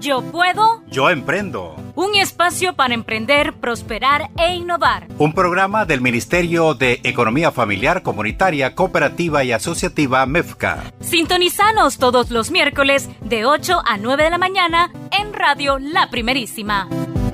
Yo puedo. Yo emprendo. Un espacio para emprender, prosperar e innovar. Un programa del Ministerio de Economía Familiar, Comunitaria, Cooperativa y Asociativa MEFCA. Sintonizanos todos los miércoles de 8 a 9 de la mañana en Radio La Primerísima.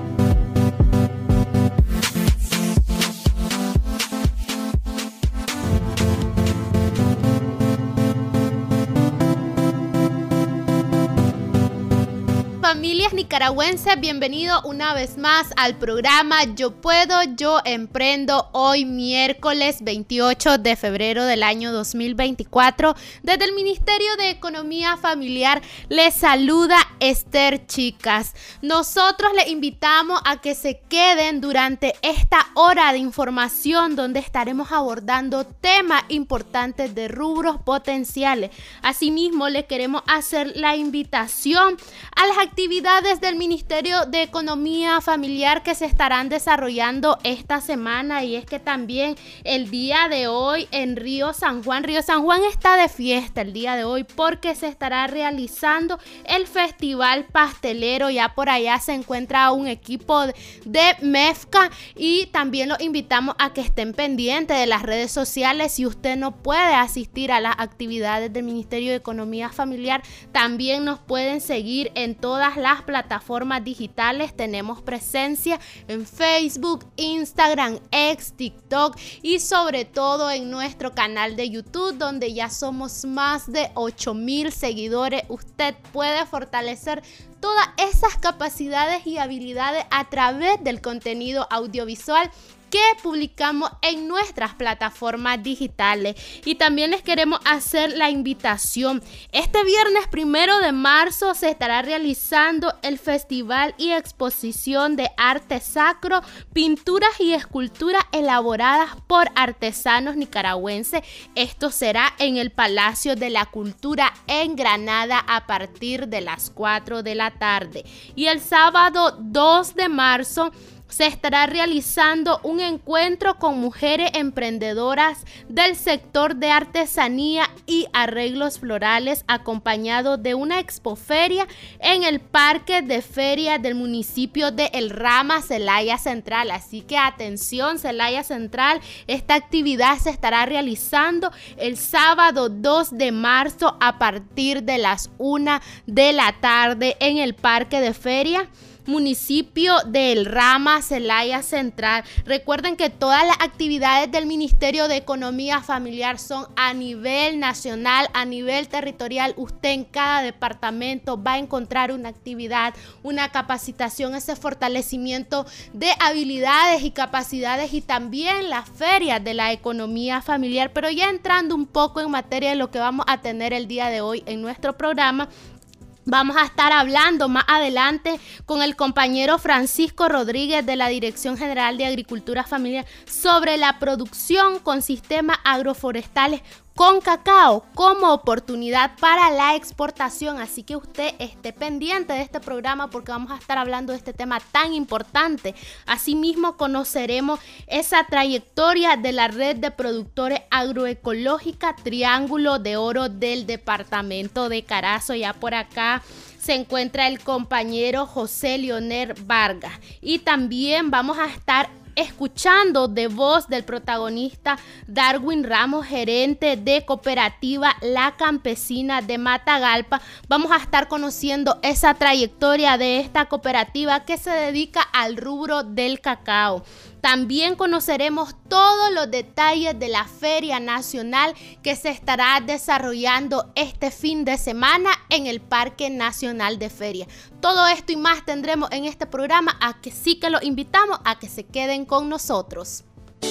Familias nicaragüenses, bienvenido una vez más al programa Yo Puedo, Yo Emprendo, hoy miércoles 28 de febrero del año 2024. Desde el Ministerio de Economía Familiar les saluda Esther Chicas. Nosotros les invitamos a que se queden durante esta hora de información donde estaremos abordando temas importantes de rubros potenciales. Asimismo, les queremos hacer la invitación a las actividades del Ministerio de Economía Familiar que se estarán desarrollando esta semana, y es que también el día de hoy en Río San Juan está de fiesta el día de hoy porque se estará realizando el Festival Pastelero. Ya por allá se encuentra un equipo de MEFCA y también los invitamos a que estén pendientes de las redes sociales. Si usted no puede asistir a las actividades del Ministerio de Economía Familiar, también nos pueden seguir en todas las plataformas digitales. Tenemos presencia en Facebook, Instagram, X, TikTok y sobre todo en nuestro canal de YouTube, donde ya somos más de 8,000 seguidores. Usted puede fortalecer todas esas capacidades y habilidades a través del contenido audiovisual que publicamos en nuestras plataformas digitales. Y también les queremos hacer la invitación. Este viernes 1 de marzo se estará realizando el Festival y Exposición de Arte Sacro, pinturas y esculturas elaboradas por artesanos nicaragüenses. Esto será en el Palacio de la Cultura en Granada a partir de las 4 de la tarde. Y el sábado 2 de marzo se estará realizando un encuentro con mujeres emprendedoras del sector de artesanía y arreglos florales, acompañado de una expoferia en el Parque de Feria del municipio de El Rama, Celaya Central. Así que atención, Celaya Central, esta actividad se estará realizando el sábado 2 de marzo a partir de las 1 de la tarde en el Parque de Feria, municipio de El Rama, Celaya Central. Recuerden que todas las actividades del Ministerio de Economía Familiar son a nivel nacional, a nivel territorial. Usted en cada departamento va a encontrar una actividad, una capacitación, ese fortalecimiento de habilidades y capacidades, y también las ferias de la economía familiar. Pero ya entrando un poco en materia de lo que vamos a tener el día de hoy en nuestro programa, vamos a estar hablando más adelante con el compañero Francisco Rodríguez de la Dirección General de Agricultura Familiar sobre la producción con sistemas agroforestales con cacao como oportunidad para la exportación. Así que usted esté pendiente de este programa porque vamos a estar hablando de este tema tan importante. Asimismo, conoceremos esa trayectoria de la red de productores agroecológica Triángulo de Oro del departamento de Carazo. Ya por acá se encuentra el compañero José Leonel Vargas, y también vamos a estar escuchando de voz del protagonista Darwin Ramos, gerente de cooperativa La Campesina de Matagalpa. Vamos a estar conociendo esa trayectoria de esta cooperativa que se dedica al rubro del cacao. También conoceremos todos los detalles de la Feria Nacional que se estará desarrollando este fin de semana en el Parque Nacional de Feria. Todo esto y más tendremos en este programa, a que sí que los invitamos a que se queden con nosotros.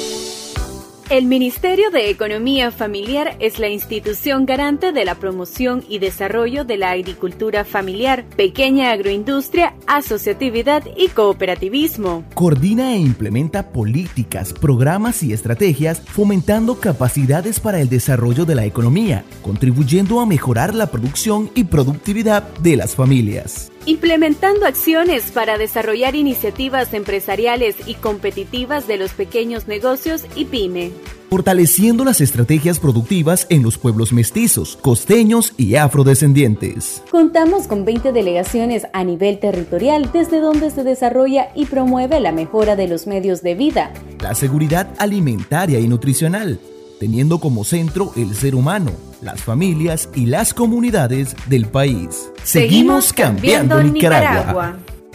El Ministerio de Economía Familiar es la institución garante de la promoción y desarrollo de la agricultura familiar, pequeña agroindustria, asociatividad y cooperativismo. Coordina e implementa políticas, programas y estrategias fomentando capacidades para el desarrollo de la economía, contribuyendo a mejorar la producción y productividad de las familias. Implementando acciones para desarrollar iniciativas empresariales y competitivas de los pequeños negocios y pyme. fortaleciendo las estrategias productivas en los pueblos mestizos, costeños y afrodescendientes. Contamos con 20 delegaciones a nivel territorial desde donde se desarrolla y promueve la mejora de los medios de vida, la seguridad alimentaria y nutricional, teniendo como centro el ser humano, las familias y las comunidades del país. Seguimos cambiando Nicaragua.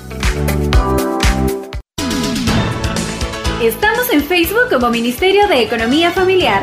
Estamos en Facebook como Ministerio de Economía Familiar.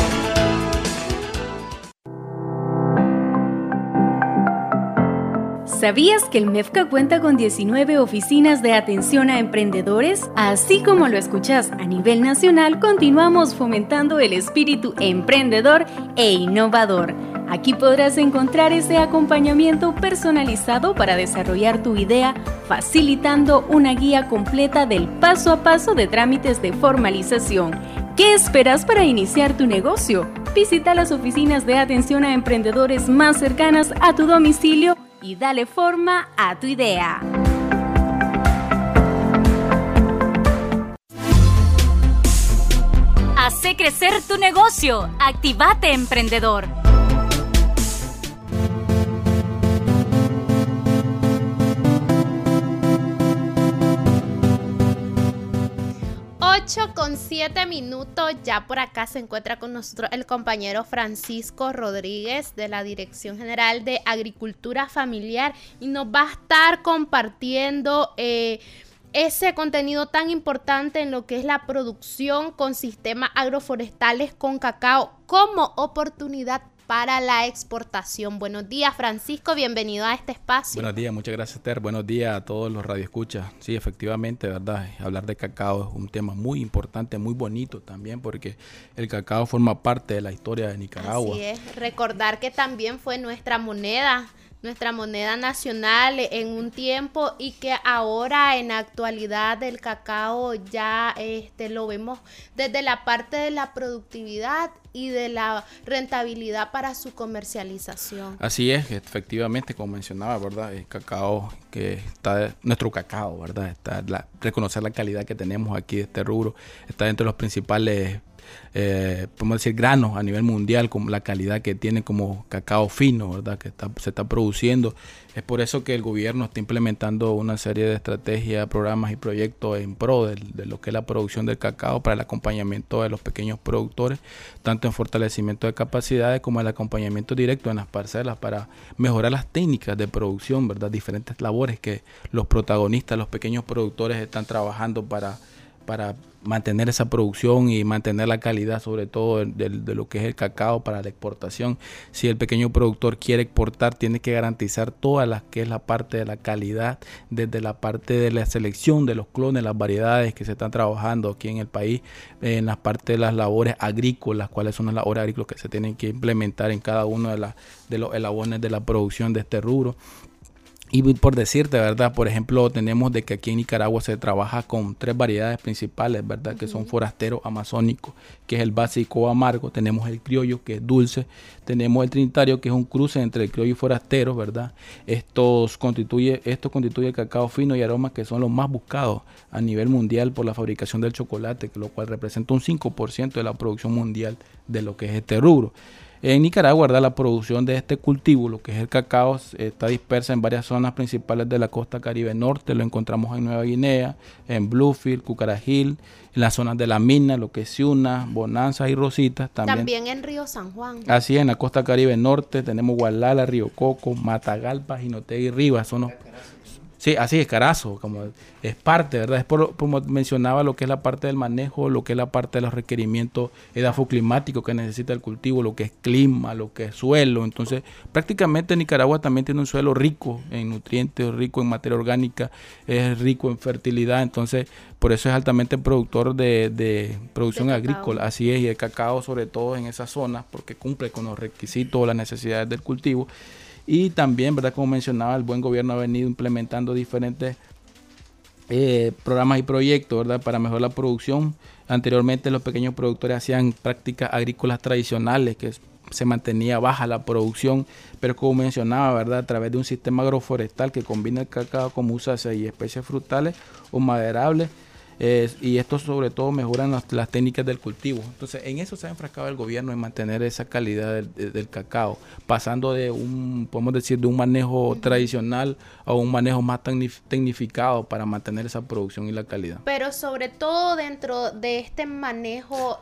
¿Sabías que el MEFCA cuenta con 19 oficinas de atención a emprendedores? Así como lo escuchás, a nivel nacional continuamos fomentando el espíritu emprendedor e innovador. Aquí podrás encontrar ese acompañamiento personalizado para desarrollar tu idea, facilitando una guía completa del paso a paso de trámites de formalización. ¿Qué esperas para iniciar tu negocio? Visita las oficinas de atención a emprendedores más cercanas a tu domicilio y dale forma a tu idea. Hace crecer tu negocio. Actívate, emprendedor. Con 7 minutos, ya por acá se encuentra con nosotros el compañero Francisco Rodríguez de la Dirección General de Agricultura Familiar y nos va a estar compartiendo ese contenido tan importante en lo que es la producción con sistemas agroforestales con cacao como oportunidad para la exportación. Buenos días, Francisco, bienvenido a este espacio. Buenos días, muchas gracias, Ter. Buenos días a todos los radioescuchas. Sí, efectivamente, ¿verdad? Hablar de cacao es un tema muy importante, muy bonito también, porque el cacao forma parte de la historia de Nicaragua. Así es, recordar que también fue nuestra moneda nacional en un tiempo y que ahora en la actualidad el cacao ya lo vemos desde la parte de la productividad y de la rentabilidad para su comercialización. Así es, efectivamente, como mencionaba, ¿verdad? El cacao que está, nuestro cacao, ¿verdad? Reconocer la calidad que tenemos aquí de este rubro, está dentro de los principales podemos decir granos a nivel mundial, con la calidad que tiene como cacao fino, ¿verdad? Que se está produciendo. Es por eso que el gobierno está implementando una serie de estrategias, programas y proyectos en pro de lo que es la producción del cacao para el acompañamiento de los pequeños productores, tanto en fortalecimiento de capacidades como el acompañamiento directo en las parcelas para mejorar las técnicas de producción, ¿verdad? Diferentes labores que los protagonistas, los pequeños productores están trabajando para mantener esa producción y mantener la calidad, sobre todo de lo que es el cacao para la exportación. Si el pequeño productor quiere exportar, tiene que garantizar toda la que es la parte de la calidad, desde la parte de la selección de los clones, las variedades que se están trabajando aquí en el país, en la parte de las labores agrícolas, cuáles son las labores agrícolas que se tienen que implementar en cada uno de los eslabones de la producción de este rubro. Y por decirte, ¿verdad? Por ejemplo, tenemos de que aquí en Nicaragua se trabaja con 3 variedades principales, ¿verdad? Que son forasteros amazónicos, que es el básico amargo. Tenemos el criollo, que es dulce. Tenemos el trinitario, que es un cruce entre el criollo y forastero, ¿verdad? Esto constituye el cacao fino y aromas que son los más buscados a nivel mundial por la fabricación del chocolate, lo cual representa un 5% de la producción mundial de lo que es este rubro. En Nicaragua, ¿verdad? La producción de este cultivo, lo que es el cacao, está dispersa en varias zonas principales de la costa Caribe Norte. Lo encontramos en Nueva Guinea, en Bluefield, Cucarajil, en las zonas de La Mina, lo que es Ciuna, Bonanza y Rositas. También en Río San Juan. Así es, en la costa Caribe Norte tenemos Gualala, Río Coco, Matagalpa, Jinotega y Rivas. Sí, así es, Carazo, como es parte, ¿verdad? Es como mencionaba, lo que es la parte del manejo, lo que es la parte de los requerimientos edafoclimáticos que necesita el cultivo, lo que es clima, lo que es suelo. Entonces, prácticamente Nicaragua también tiene un suelo rico en nutrientes, rico en materia orgánica, es rico en fertilidad. Entonces, por eso es altamente productor de producción agrícola. Así es, y el cacao sobre todo en esas zonas, porque cumple con los requisitos o las necesidades del cultivo. Y también, ¿verdad? Como mencionaba, el buen gobierno ha venido implementando diferentes programas y proyectos, ¿verdad? Para mejorar la producción. Anteriormente los pequeños productores hacían prácticas agrícolas tradicionales, que se mantenía baja la producción, pero como mencionaba, ¿verdad? A través de un sistema agroforestal que combina el cacao con musáceas y especies frutales o maderables, y esto sobre todo mejoran las técnicas del cultivo. Entonces, en eso se ha enfrascado el gobierno, en mantener esa calidad del cacao, pasando de podemos decir, de un manejo tradicional a un manejo más tecnificado para mantener esa producción y la calidad. Pero sobre todo dentro de este manejo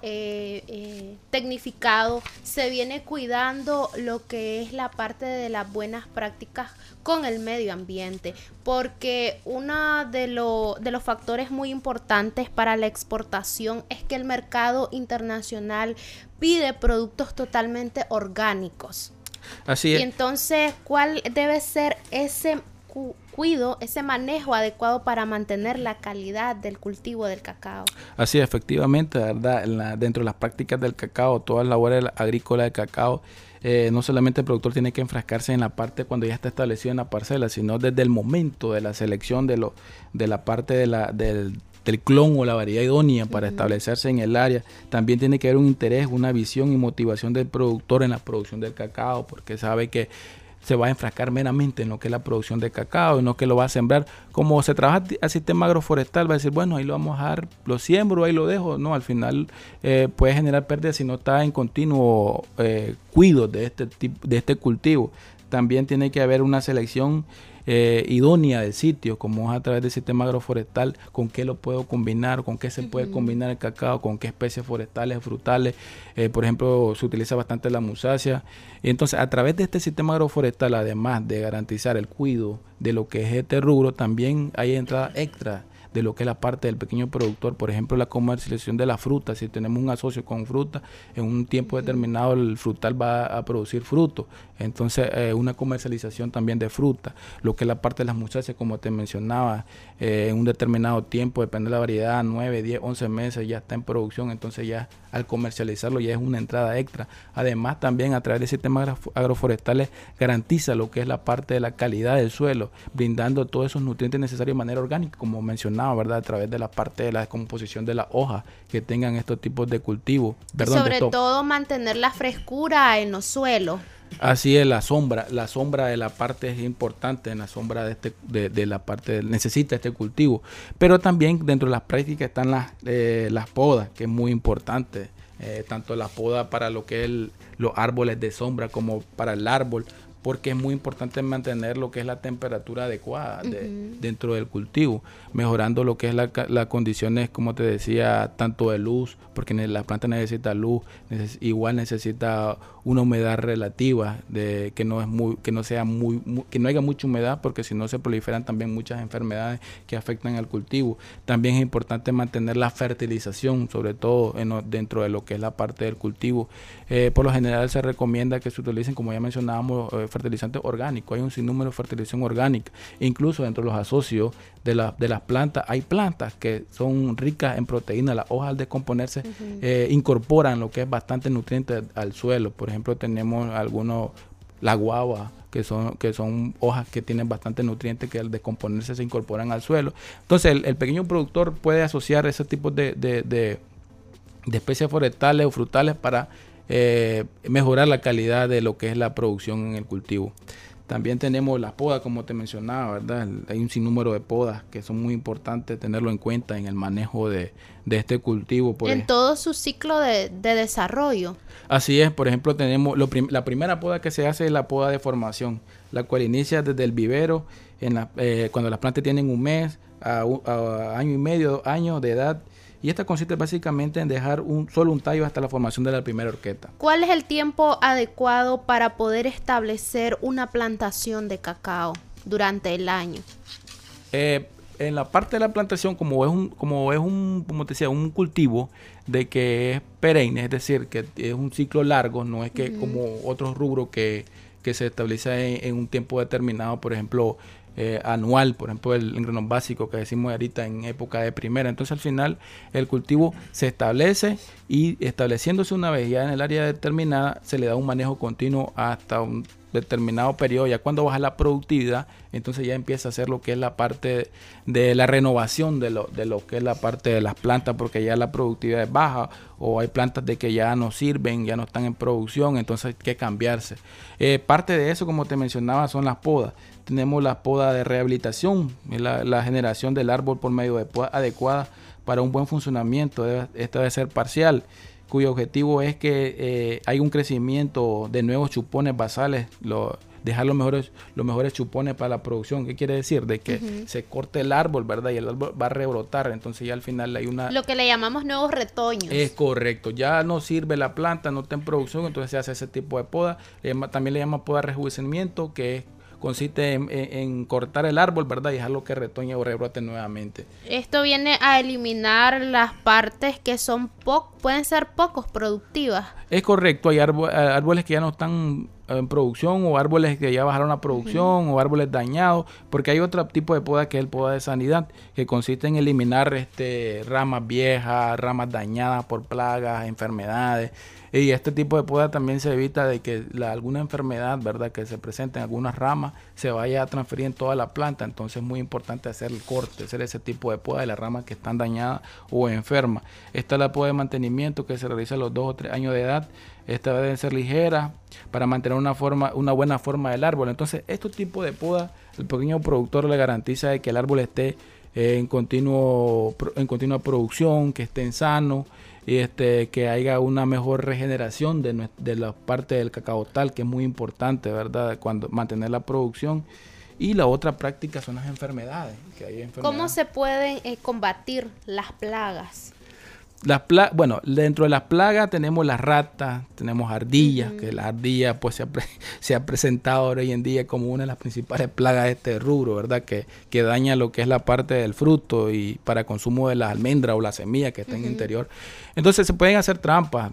tecnificado, se viene cuidando lo que es la parte de las buenas prácticas con el medio ambiente, porque uno de los factores muy importantes para la exportación es que el mercado internacional pide productos totalmente orgánicos. Así es. Y entonces, ¿cuál debe ser ese cuidado, ese manejo adecuado para mantener la calidad del cultivo del cacao? Así es, efectivamente, ¿verdad? Dentro de las prácticas del cacao, todas las labores agrícolas del cacao, no solamente el productor tiene que enfrascarse en la parte cuando ya está establecido en la parcela, sino desde el momento de la selección de la parte del clon o la variedad idónea para establecerse en el área. También tiene que haber un interés, una visión y motivación del productor en la producción del cacao, porque sabe que se va a enfrascar meramente en lo que es la producción de cacao y no que lo va a sembrar. Como se trabaja al sistema agroforestal, va a decir, bueno, ahí lo vamos a dejar, lo siembro, ahí lo dejo. No, al final puede generar pérdidas si no está en continuo cuidado de este cultivo. También tiene que haber una selección idónea del sitio, como es a través del sistema agroforestal, con qué lo puedo combinar, con qué se puede combinar el cacao, con qué especies forestales, frutales. Por ejemplo, se utiliza bastante la musácea. Entonces, a través de este sistema agroforestal, además de garantizar el cuidado de lo que es este rubro, también hay entrada extra de lo que es la parte del pequeño productor. Por ejemplo, la comercialización de la fruta. Si tenemos un asocio con fruta, en un tiempo determinado el frutal va a producir fruto. Entonces, una comercialización también de fruta. Lo que es la parte de las musáceas, como te mencionaba, en un determinado tiempo, depende de la variedad, 9, 10, 11 meses ya está en producción. Entonces, ya al comercializarlo ya es una entrada extra. Además, también a través de sistemas agroforestales garantiza lo que es la parte de la calidad del suelo, brindando todos esos nutrientes necesarios de manera orgánica, como mencionaba, ¿verdad? A través de la parte de la descomposición de las hojas que tengan estos tipos de cultivos. Sobre todo mantener la frescura en los suelos. Así es, la sombra de la parte es importante, en la sombra de la parte necesita este cultivo. Pero también dentro de las prácticas están las podas, que es muy importante, tanto la poda para lo que es los árboles de sombra como para el árbol, porque es muy importante mantener lo que es la temperatura adecuada dentro del cultivo, mejorando lo que es las condiciones, como te decía, tanto de luz, porque la planta necesita luz, igual necesita una humedad relativa, que no haya mucha humedad, porque si no se proliferan también muchas enfermedades que afectan al cultivo. También es importante mantener la fertilización, sobre todo dentro de lo que es la parte del cultivo. Por lo general se recomienda que se utilicen, como ya mencionábamos, fertilizantes orgánicos. Hay un sinnúmero de fertilización orgánica. Incluso dentro de los asocios de las plantas, hay plantas que son ricas en proteínas. Las hojas, al descomponerse, incorporan lo que es bastante nutrientes al suelo. Por ejemplo, tenemos la guava, que son hojas que tienen bastante nutrientes, que al descomponerse se incorporan al suelo. Entonces, el pequeño productor puede asociar ese tipo de especies forestales o frutales para mejorar la calidad de lo que es la producción en el cultivo. También tenemos las podas, como te mencionaba, ¿verdad? Hay un sinnúmero de podas que son muy importantes tenerlo en cuenta en el manejo de este cultivo. En todo su ciclo de desarrollo. Así es, por ejemplo, tenemos la primera poda que se hace es la poda de formación, la cual inicia desde el vivero, cuando las plantas tienen un mes, a año y medio, 2 años de edad. Y esta consiste básicamente en dejar solo un tallo hasta la formación de la primera horqueta. ¿Cuál es el tiempo adecuado para poder establecer una plantación de cacao durante el año? En la parte de la plantación, como te decía, un cultivo de que es perenne, es decir, que es un ciclo largo, no es que como otros rubros que se establece en un tiempo determinado, por ejemplo, anual, por ejemplo el engrenón básico que decimos ahorita en época de primera. Entonces al final el cultivo se establece y estableciéndose una vez ya en el área determinada se le da un manejo continuo hasta un determinado periodo. Ya cuando baja la productividad, entonces ya empieza a hacer lo que es la parte de la renovación de lo que es la parte de las plantas, porque ya la productividad es baja o hay plantas de que ya no sirven, ya no están en producción, entonces hay que cambiarse. Parte de eso, como te mencionaba, son las podas. Tenemos la poda de rehabilitación, la generación del árbol por medio de poda adecuada para un buen funcionamiento, esta debe ser parcial, cuyo objetivo es que hay un crecimiento de nuevos chupones basales, dejar los mejores chupones para la producción. ¿Qué quiere decir? De que se corte el árbol, ¿verdad? Y el árbol va a rebrotar, entonces ya al final hay lo que le llamamos nuevos retoños. Es correcto, ya no sirve la planta, no está en producción, entonces se hace ese tipo de poda. También le llaman poda de rejuvenecimiento, que consiste en cortar el árbol, ¿verdad? Y dejarlo que retoñe o rebrote nuevamente. Esto viene a eliminar las partes que son pueden ser pocos productivas. Es correcto, hay árboles que ya no están en producción, o árboles que ya bajaron la producción, o árboles dañados, porque hay otro tipo de poda que es el poda de sanidad, que consiste en eliminar ramas viejas, ramas dañadas por plagas, enfermedades. Y este tipo de poda también se evita de que alguna enfermedad, ¿verdad?, que se presente en algunas ramas se vaya a transferir en toda la planta. Entonces es muy importante hacer el corte, hacer ese tipo de poda de las ramas que están dañadas o enfermas. Esta es la poda de mantenimiento que se realiza a los 2 o 3 años de edad. Esta debe ser ligera para mantener una buena forma del árbol. Entonces, estos tipos de poda, el pequeño productor le garantiza de que el árbol esté en continua producción, que esté sano, y que haya una mejor regeneración de la parte del cacaotal, que es muy importante, ¿verdad?, cuando mantener la producción. Y la otra práctica son las enfermedades. ¿Cómo se pueden combatir las plagas? Bueno, dentro de las plagas tenemos las ratas, tenemos ardillas, que la ardilla pues se ha presentado hoy en día como una de las principales plagas de este rubro, ¿verdad? Que daña lo que es la parte del fruto y para consumo de las almendras o la semilla que está en el interior. Entonces se pueden hacer trampas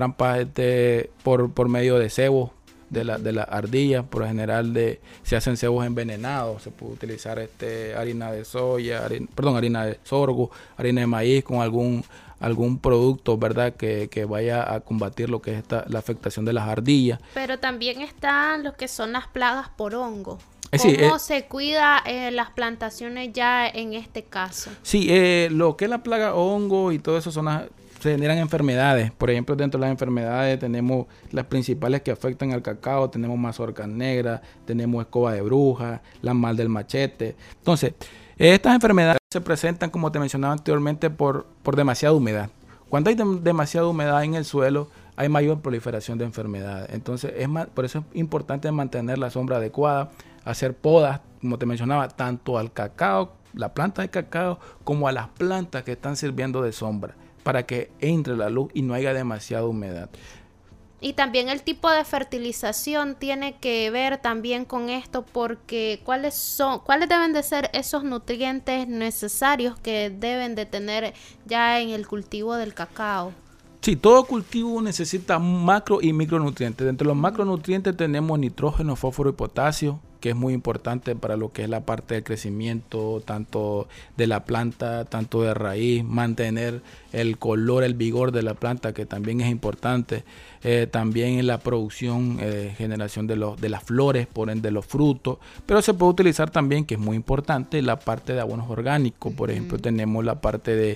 por medio de cebos de la ardilla. Por lo general se hacen cebos envenenados. Se puede utilizar harina de soya, harina de sorgo, harina de maíz con algún producto, ¿verdad?, que vaya a combatir lo que es la afectación de las ardillas. Pero también están lo que son las plagas por hongo. ¿Cómo se cuida las plantaciones ya en este caso? Sí, lo que es la plaga hongo y todo eso se generan enfermedades. Por ejemplo, dentro de las enfermedades tenemos las principales que afectan al cacao. Tenemos mazorca negra, tenemos escoba de bruja, la mal del machete. Entonces, estas enfermedades se presentan, como te mencionaba anteriormente, por demasiada humedad. Cuando hay demasiada humedad en el suelo, hay mayor proliferación de enfermedades. Entonces, por eso es importante mantener la sombra adecuada, hacer podas, como te mencionaba, tanto al cacao, la planta de cacao, como a las plantas que están sirviendo de sombra, para que entre la luz y no haya demasiada humedad. Y también el tipo de fertilización tiene que ver también con esto, porque cuáles deben de ser esos nutrientes necesarios que deben de tener ya en el cultivo del cacao. Sí, todo cultivo necesita macro y micronutrientes. Dentro de los macronutrientes tenemos nitrógeno, fósforo y potasio, que es muy importante para lo que es la parte del crecimiento, tanto de la planta, tanto de raíz, mantener el color, el vigor de la planta, que también es importante. También en la producción, generación de las flores, por ende de los frutos. Pero se puede utilizar también, que es muy importante, la parte de abonos orgánicos. Por ejemplo, tenemos la parte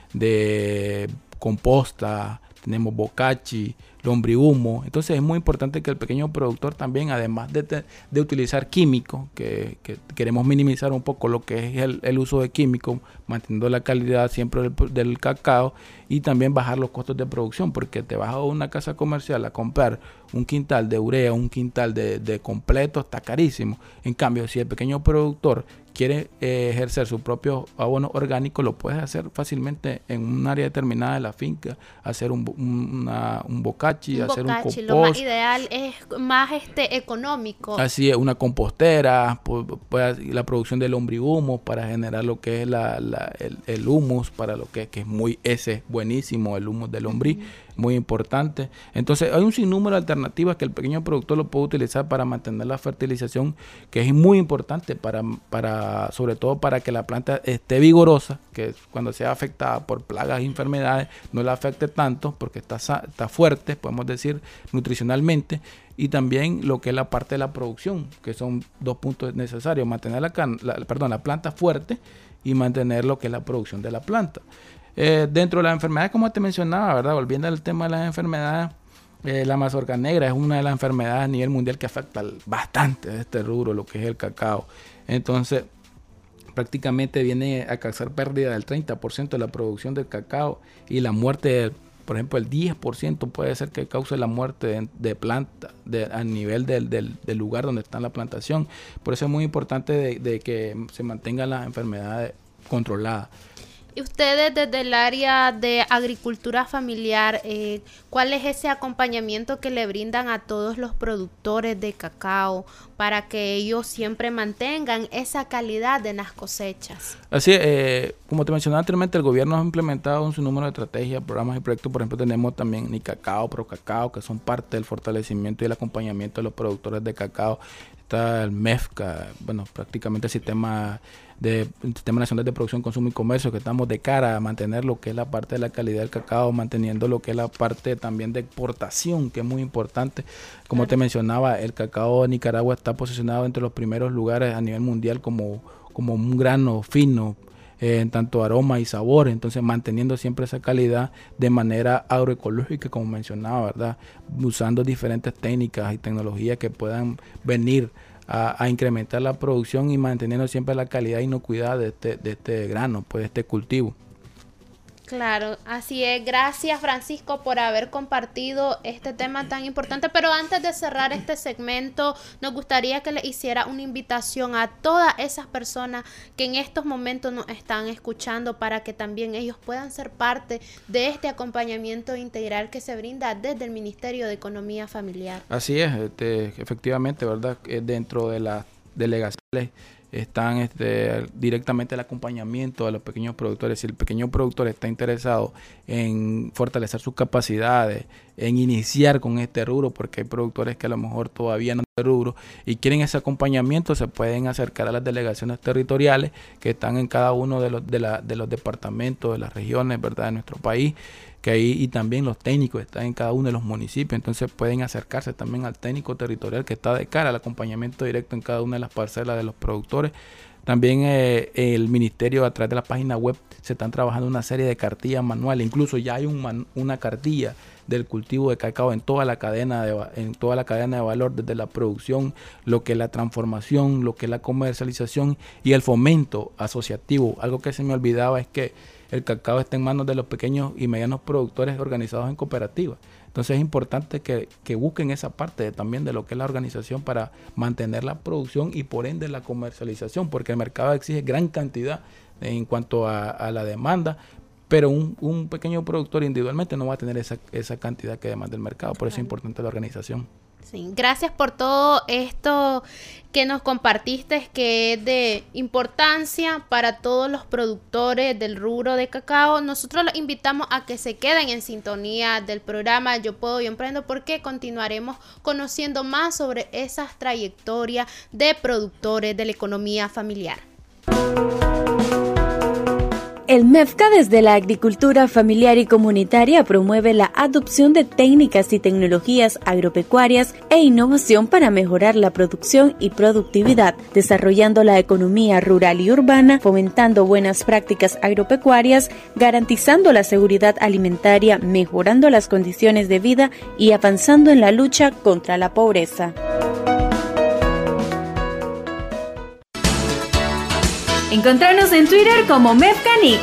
de composta, tenemos bocachi, lombrihumo. Entonces es muy importante que el pequeño productor también, además de utilizar químicos, que queremos minimizar un poco lo que es el uso de químicos, manteniendo la calidad siempre del cacao, y también bajar los costos de producción, porque te vas a una casa comercial a comprar un quintal de urea, un quintal de completo, está carísimo. En cambio, si el pequeño productor quiere ejercer su propio abono orgánico, lo puedes hacer fácilmente en un área determinada de la finca, hacer un bocachi, hacer un compost. Lo más ideal es más económico. Así es, una compostera, la producción del lombrihumo para generar lo que es el humus, para lo que es buenísimo, el humus del lombriz, muy importante. Entonces hay un sinnúmero de alternativas que el pequeño productor lo puede utilizar para mantener la fertilización, que es muy importante sobre todo para que la planta esté vigorosa, que cuando sea afectada por plagas y enfermedades no la afecte tanto, porque está fuerte, podemos decir, nutricionalmente. Y también lo que es la parte de la producción, que son 2 puntos necesarios: mantener la planta fuerte y mantener lo que es la producción de la planta. Dentro de las enfermedades, como te mencionaba, ¿verdad?, volviendo al tema de las enfermedades, la mazorca negra es una de las enfermedades a nivel mundial que afecta bastante a este rubro, lo que es el cacao. Entonces, prácticamente viene a causar pérdida del 30% de la producción del cacao, y la muerte, por ejemplo, el 10% puede ser que cause la muerte de planta a nivel del lugar donde está la plantación. Por eso es muy importante de que se mantengan las enfermedades controladas. Y ustedes desde el área de agricultura familiar, ¿cuál es ese acompañamiento que le brindan a todos los productores de cacao para que ellos siempre mantengan esa calidad en las cosechas? Así, como te mencionaba anteriormente, el gobierno ha implementado un sinnúmero de estrategias, programas y proyectos. Por ejemplo, tenemos también Nicacao, Procacao, que son parte del fortalecimiento y el acompañamiento de los productores de cacao. Está el MEFCA, bueno, prácticamente el Sistema Nacional de Producción, Consumo y Comercio, que estamos de cara a mantener lo que es la parte de la calidad del cacao, manteniendo lo que es la parte también de exportación, que es muy importante. Como te mencionaba, el cacao de Nicaragua está posicionado entre los primeros lugares a nivel mundial como un grano fino, en tanto aroma y sabor, entonces manteniendo siempre esa calidad de manera agroecológica, como mencionaba, ¿verdad? Usando diferentes técnicas y tecnologías que puedan venir a incrementar la producción y manteniendo siempre la calidad e inocuidad de este grano, pues de este cultivo. Claro, así es. Gracias, Francisco, por haber compartido este tema tan importante. Pero antes de cerrar este segmento, nos gustaría que le hiciera una invitación a todas esas personas que en estos momentos nos están escuchando para que también ellos puedan ser parte de este acompañamiento integral que se brinda desde el Ministerio de Economía Familiar. Así es, efectivamente, ¿verdad? Dentro de las delegaciones están directamente el acompañamiento de los pequeños productores. Si el pequeño productor está interesado en fortalecer sus capacidades, en iniciar con este rubro, porque hay productores que a lo mejor todavía no tienen rubro y quieren ese acompañamiento, se pueden acercar a las delegaciones territoriales que están en cada uno de los departamentos, de las regiones, ¿verdad?, de nuestro país, que ahí, y también los técnicos están en cada uno de los municipios, entonces pueden acercarse también al técnico territorial que está de cara al acompañamiento directo en cada una de las parcelas de los productores. También el ministerio, a través de la página web, se están trabajando una serie de cartillas manuales, incluso ya hay una cartilla del cultivo de cacao en toda la cadena de valor, desde la producción, lo que es la transformación, lo que es la comercialización y el fomento asociativo. Algo que se me olvidaba es que el cacao está en manos de los pequeños y medianos productores organizados en cooperativas. Entonces es importante que busquen esa parte también de lo que es la organización para mantener la producción y por ende la comercialización, porque el mercado exige gran cantidad en cuanto a la demanda, pero un pequeño productor individualmente no va a tener esa cantidad que demanda el mercado. Por eso es importante la organización. Sí, gracias por todo esto que nos compartiste, que es de importancia para todos los productores del rubro de cacao. Nosotros los invitamos a que se queden en sintonía del programa Yo Puedo, Yo Emprendo, porque continuaremos conociendo más sobre esas trayectorias de productores de la economía familiar. El MEFCA, desde la agricultura familiar y comunitaria, promueve la adopción de técnicas y tecnologías agropecuarias e innovación para mejorar la producción y productividad, desarrollando la economía rural y urbana, fomentando buenas prácticas agropecuarias, garantizando la seguridad alimentaria, mejorando las condiciones de vida y avanzando en la lucha contra la pobreza. Encontrarnos en Twitter como MEFCANIC.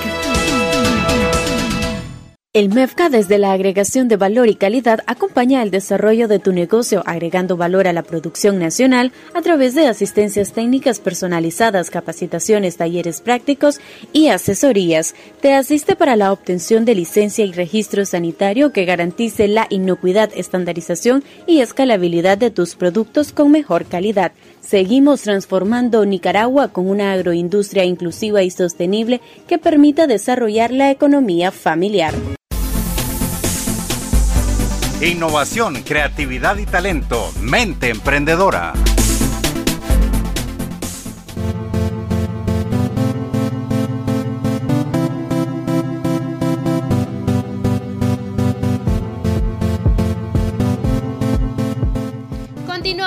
El MEFCA, desde la agregación de valor y calidad, acompaña el desarrollo de tu negocio, agregando valor a la producción nacional a través de asistencias técnicas personalizadas, capacitaciones, talleres prácticos y asesorías. Te asiste para la obtención de licencia y registro sanitario que garantice la inocuidad, estandarización y escalabilidad de tus productos con mejor calidad. Seguimos transformando Nicaragua con una agroindustria inclusiva y sostenible que permita desarrollar la economía familiar. Innovación, creatividad y talento. Mente emprendedora. Continuamos con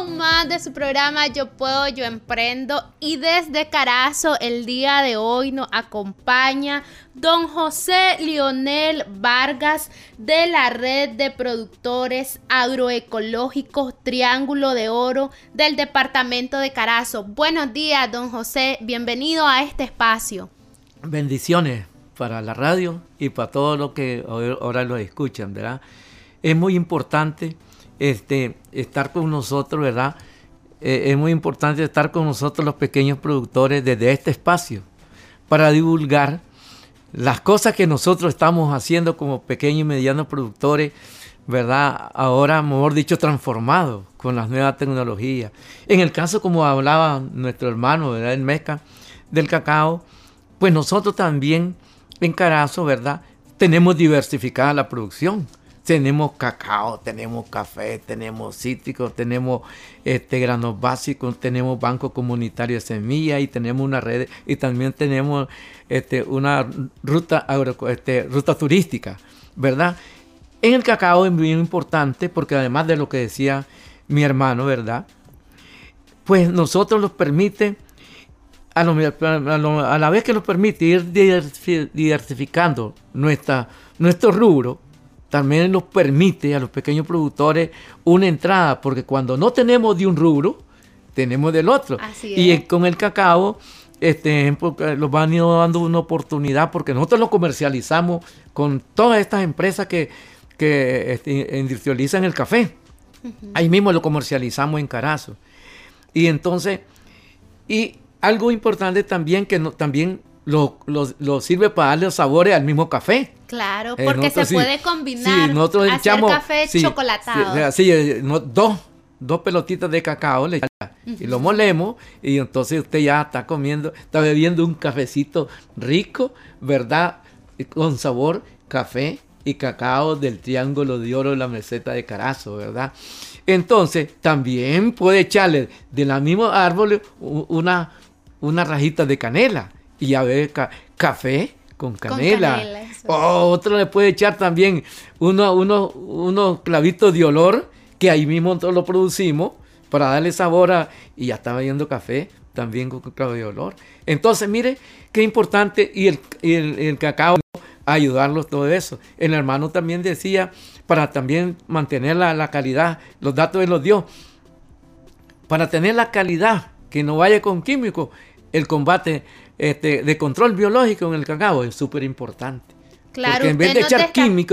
con más de su programa Yo Puedo, Yo Emprendo, y desde Carazo el día de hoy nos acompaña don José Lionel Vargas de la Red de Productores Agroecológicos Triángulo de Oro del departamento de Carazo. Buenos días, don José, bienvenido a este espacio. Bendiciones para la radio y para todos los que ahora lo escuchan, ¿verdad? Es muy importante estar con nosotros, ¿verdad? Es muy importante estar con nosotros los pequeños productores desde este espacio para divulgar las cosas que nosotros estamos haciendo como pequeños y medianos productores, ¿verdad? Ahora, mejor dicho, transformados con las nuevas tecnologías. En el caso, como hablaba nuestro hermano, ¿verdad? El Mezca, del cacao, pues nosotros también en Carazo, ¿verdad? Tenemos diversificada la producción. Tenemos cacao, tenemos café, tenemos cítricos, tenemos granos básicos, tenemos banco comunitario de semillas y tenemos una red y también tenemos una ruta turística, ¿verdad? En el cacao es muy importante porque además de lo que decía mi hermano, ¿verdad? Pues nosotros nos permite, a la vez que nos permite ir diversificando nuestro rubro, también nos permite a los pequeños productores una entrada, porque cuando no tenemos de un rubro, tenemos del otro. Así y es. Con el cacao, los van ido dando una oportunidad, porque nosotros lo comercializamos con todas estas empresas que industrializan el café. Uh-huh. Ahí mismo lo comercializamos en Carazo. Y entonces, y algo importante también, que también lo sirve para darle sabores al mismo café. Claro, porque se puede combinar, nosotros hacer echamos, café chocolatado. Dos pelotitas de cacao y lo molemos, y entonces usted ya está bebiendo un cafecito rico, ¿verdad? Con sabor café y cacao del Triángulo de Oro de la meseta de Carazo, ¿verdad? Entonces también puede echarle de la misma árbol una rajita de canela y a ver café con canela. Otro le puede echar también unos clavitos de olor, que ahí mismo nosotros lo producimos para darle sabor y ya está bebiendo café también con clavo de olor. Entonces, mire qué importante, y el cacao, ayudarlos todo eso. El hermano también decía, para también mantener la calidad, los datos de los dio, para tener la calidad, que no vaya con químicos, el combate de control biológico en el cacao es súper importante. Claro, porque en vez de echar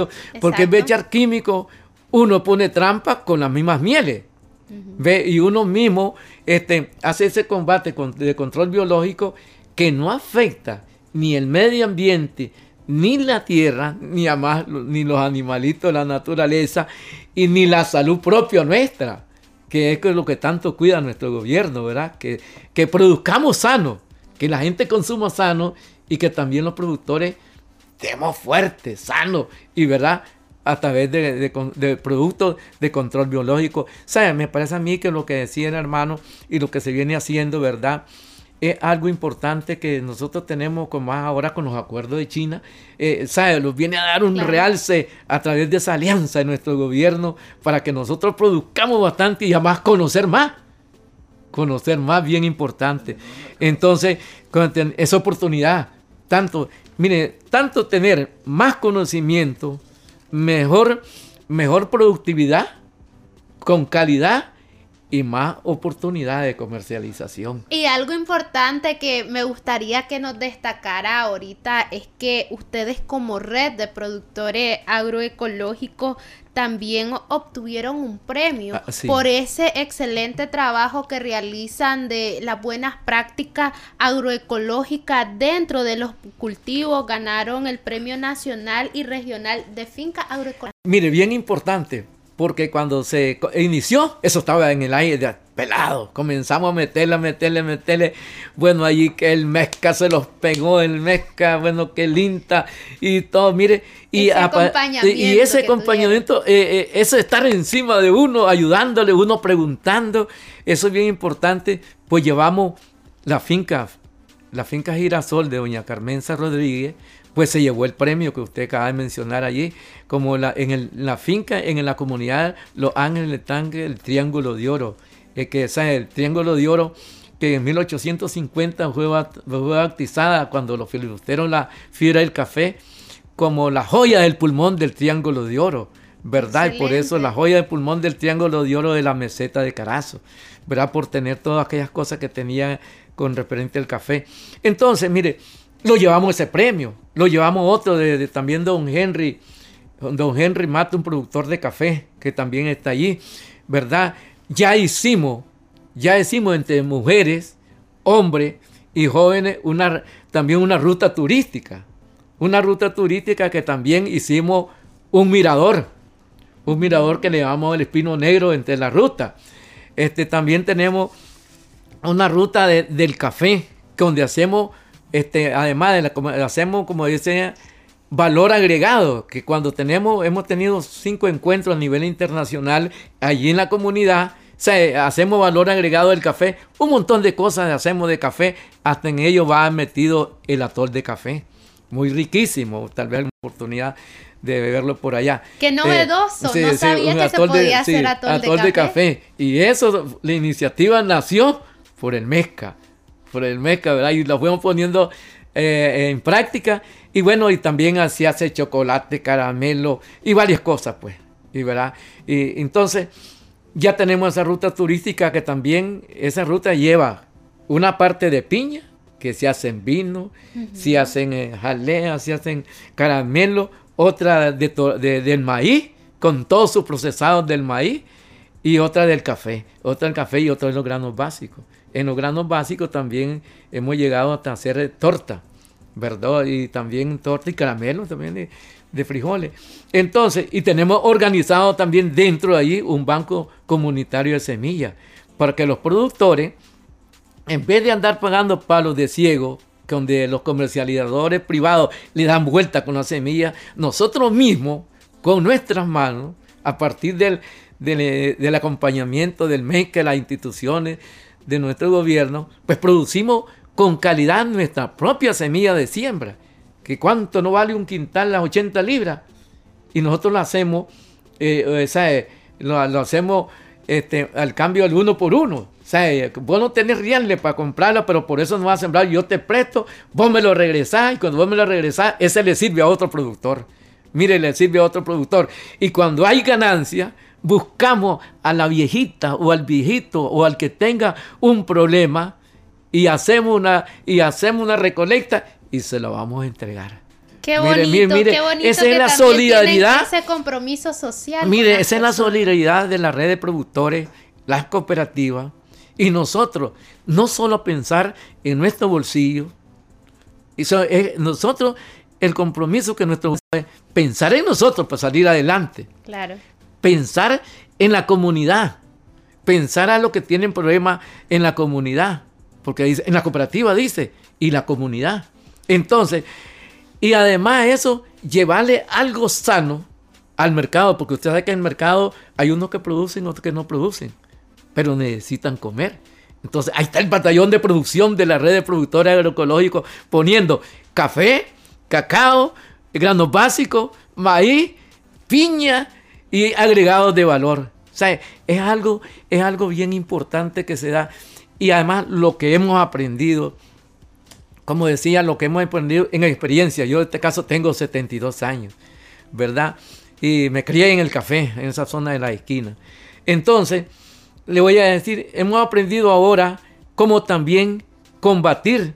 químicos, uno pone trampas con las mismas mieles. Uh-huh. ¿Ve? Y uno mismo hace ese combate de control biológico que no afecta ni el medio ambiente, ni la tierra, ni los animalitos, la naturaleza, y ni la salud propia nuestra, que es lo que tanto cuida nuestro gobierno, ¿verdad? Que produzcamos sano, que la gente consuma sano y que también los productores estemos fuertes, sanos, y ¿verdad? A través de productos de control biológico. ¿Sabe? Me parece a mí que lo que decía el hermano y lo que se viene haciendo, ¿verdad? Es algo importante que nosotros tenemos, como ahora con los acuerdos de China, ¿sabe? Nos viene a dar un realce a través de esa alianza de nuestro gobierno para que nosotros produzcamos bastante y además conocer más, bien importante. Entonces, esa oportunidad, tanto tener más conocimiento, mejor productividad, con calidad y más oportunidades de comercialización. Y algo importante que me gustaría que nos destacara ahorita es que ustedes, como red de productores agroecológicos, también obtuvieron un premio por ese excelente trabajo que realizan de las buenas prácticas agroecológicas dentro de los cultivos. Ganaron el Premio Nacional y Regional de Finca Agroecológica. Mire, bien importante, porque cuando se inició, eso estaba en el aire pelado. Comenzamos a meterle. Bueno, allí que el Mezca se los pegó, bueno, que el INTA y todo, mire. Y ese acompañamiento, eso estar encima de uno, ayudándole, uno preguntando, eso es bien importante. Pues llevamos la finca Girasol de doña Carmenza Rodríguez, pues se llevó el premio que usted acaba de mencionar allí, como la finca, en la comunidad Los Ángeles del Tanque, el Triángulo de Oro, que es el Triángulo de Oro, que en 1850 fue bautizada cuando los filibusteros la fibra del café como la joya del pulmón del Triángulo de Oro, ¿verdad? Excelente. Y por eso la joya del pulmón del Triángulo de Oro de la meseta de Carazo, ¿verdad? Por tener todas aquellas cosas que tenía con referente al café. Entonces, mire, lo llevamos ese premio, lo llevamos otro de también don Henry Mata, un productor de café que también está allí, ¿verdad? Ya hicimos entre mujeres, hombres y jóvenes también una ruta turística que también hicimos un mirador que le llamamos el Espino Negro entre la ruta. También tenemos una ruta del café, donde hacemos, además hacemos, como dice, valor agregado, que cuando hemos tenido 5 encuentros a nivel internacional allí en la comunidad. O sea, hacemos valor agregado del café, un montón de cosas hacemos de café, hasta en ello va metido el atol de café, muy riquísimo, tal vez la oportunidad de beberlo por allá. Qué novedoso, no sabía que se podía hacer atol de café. Y eso, la iniciativa nació por el Mezca, ¿verdad? Y lo fuimos poniendo en práctica, y bueno, y también así hace chocolate, caramelo, y varias cosas, pues, y ¿verdad? Y entonces ya tenemos esa ruta turística que también, esa ruta lleva una parte de piña, que se hacen vino, se hacen jalea, se hacen caramelo, otra del maíz, con todos sus procesados del maíz, y otra del café, y otra de los granos básicos. En los granos básicos también hemos llegado hasta hacer torta, ¿verdad? Y también torta y caramelo también de frijoles. Entonces, y tenemos organizado también dentro de allí un banco comunitario de semillas, para que los productores, en vez de andar pagando palos de ciego, donde los comercializadores privados le dan vuelta con la semilla, nosotros mismos, con nuestras manos, a partir del acompañamiento del MEC, de las instituciones, de nuestro gobierno, pues producimos con calidad nuestra propia semilla de siembra, que cuánto no vale un quintal, las 80 libras, y nosotros lo hacemos, lo hacemos al cambio del 1 por 1. O sea, vos no tenés reales para comprarla, pero por eso no vas a sembrar, yo te presto, vos me lo regresás, y cuando vos me lo regresás, ese le sirve a otro productor. Mire, le sirve a otro productor. Y cuando hay ganancia, buscamos a la viejita o al viejito o al que tenga un problema y hacemos una recolecta y se lo vamos a entregar. Qué bonito, mire, qué bonito. Esa es la solidaridad. Ese compromiso social. Mire, esa es la solidaridad de la red de productores, las cooperativas, y nosotros, no solo pensar en nuestro bolsillo, nosotros, el compromiso que nuestro es pensar en nosotros para salir adelante. Claro. Pensar en la comunidad, pensar a los que tienen problemas en la comunidad, porque dice, en la cooperativa dice, y la comunidad. Entonces, y además eso, llevarle algo sano al mercado, porque usted sabe que en el mercado hay unos que producen, otros que no producen, pero necesitan comer. Entonces, ahí está el batallón de producción de la red de productores agroecológicos, poniendo café, cacao, granos básicos, maíz, piña y agregados de valor. O sea, es algo bien importante que se da. Y además lo que hemos aprendido, como decía, lo que hemos aprendido en experiencia. Yo en este caso tengo 72 años, ¿verdad? Y me crié en el café, en esa zona de la esquina. Entonces, le voy a decir, hemos aprendido ahora cómo también combatir.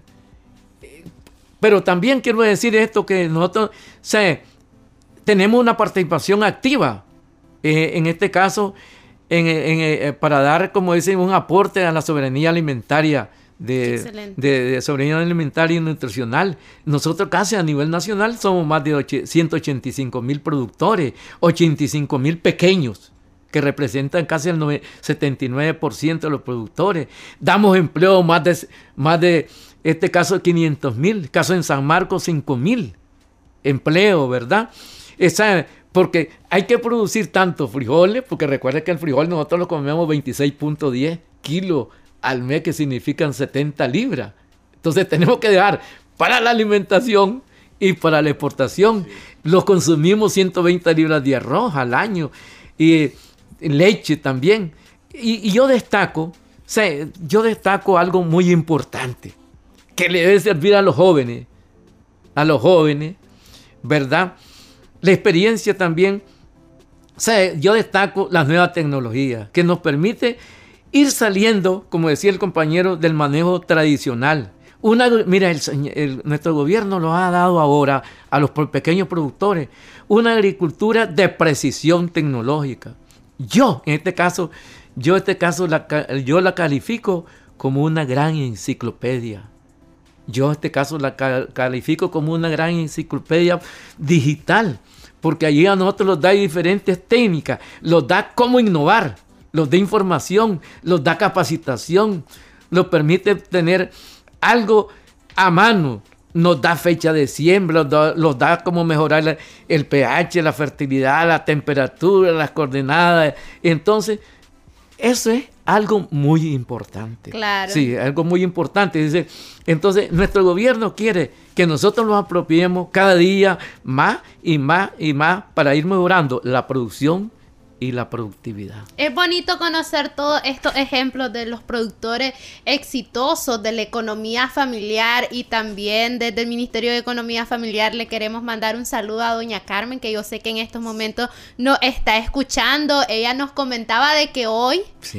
Pero también quiero decir esto, que nosotros tenemos una participación activa, en este caso, para dar, como dicen, un aporte a la soberanía alimentaria, de soberanía alimentaria y nutricional. Nosotros casi a nivel nacional somos más de 185,000 productores, 85,000 pequeños, que representan casi el 79% de los productores. Damos empleo más de este caso 500,000, caso en San Marcos 5,000 empleos, ¿verdad? Porque hay que producir tantos frijoles, porque recuerden que el frijol nosotros lo comemos 26.10 kilos al mes, que significan 70 libras. Entonces tenemos que dejar para la alimentación y para la exportación. Los consumimos 120 libras de arroz al año y leche también. Y yo destaco algo muy importante que le debe servir a los jóvenes, ¿verdad? La experiencia también. Yo destaco las nuevas tecnologías que nos permite ir saliendo, como decía el compañero, del manejo tradicional. Mira, nuestro gobierno lo ha dado ahora a los pequeños productores una agricultura de precisión tecnológica. Yo la califico como una gran enciclopedia. Califico como una gran enciclopedia digital, porque allí a nosotros nos da diferentes técnicas, nos da cómo innovar, nos da información, nos da capacitación, nos permite tener algo a mano, nos da fecha de siembra, nos da cómo mejorar el pH, la fertilidad, la temperatura, las coordenadas. Entonces, eso es algo muy importante. Claro. Sí, algo muy importante. Dice, entonces, nuestro gobierno quiere que nosotros nos apropiemos cada día más y más y más para ir mejorando la producción y la productividad. Es bonito conocer todos estos ejemplos de los productores exitosos de la economía familiar, y también desde el Ministerio de Economía Familiar le queremos mandar un saludo a doña Carmen, que yo sé que en estos momentos nos está escuchando. Ella nos comentaba de que hoy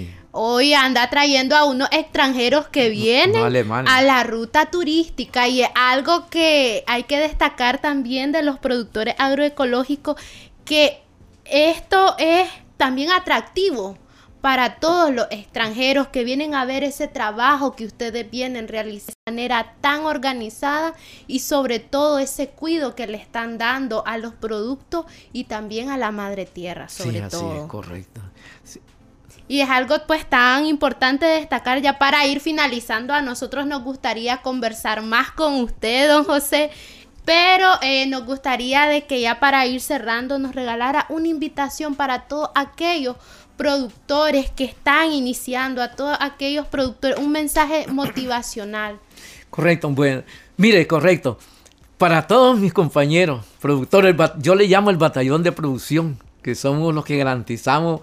anda trayendo a unos extranjeros que vienen a la ruta turística, y es algo que hay que destacar también de los productores agroecológicos, que esto es también atractivo para todos los extranjeros que vienen a ver ese trabajo que ustedes vienen realizando de manera tan organizada, y sobre todo ese cuidado que le están dando a los productos y también a la madre tierra, sobre todo. Sí, así es, correcto. Sí. Y es algo pues tan importante destacar. Ya para ir finalizando, a nosotros nos gustaría conversar más con usted, don José, pero nos gustaría de que ya para ir cerrando nos regalara una invitación para todos aquellos productores que están iniciando, a todos aquellos productores, un mensaje motivacional. Correcto, bueno, mire, correcto. Para todos mis compañeros productores, yo le llamo el batallón de producción, que somos los que garantizamos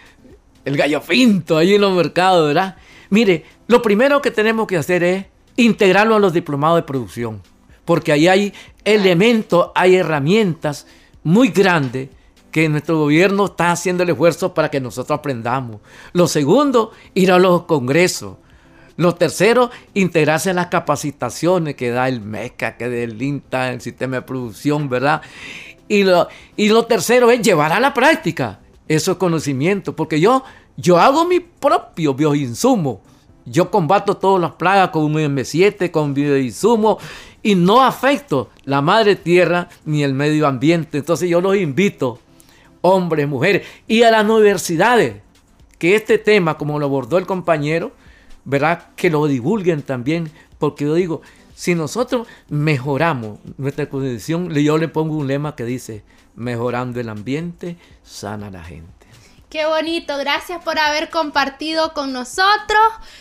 el gallo pinto ahí en los mercados, ¿verdad? Mire, lo primero que tenemos que hacer es integrarlo a los diplomados de producción, porque ahí hay elementos, hay herramientas muy grandes que nuestro gobierno está haciendo el esfuerzo para que nosotros aprendamos. Lo segundo, ir a los congresos. Lo tercero, integrarse en las capacitaciones que da el MECA, que da el INTA, el sistema de producción, ¿verdad? Y lo tercero es llevar a la práctica esos conocimientos, porque yo hago mi propio bioinsumo. Yo combato todas las plagas con un M7, con bioinsumo, y no afecto la madre tierra ni el medio ambiente. Entonces yo los invito, hombres, mujeres, y a las universidades, que este tema, como lo abordó el compañero, ¿verdad?, que lo divulguen también, porque yo digo, si nosotros mejoramos nuestra condición, yo le pongo un lema que dice, mejorando el ambiente, sana la gente. Qué bonito, gracias por haber compartido con nosotros.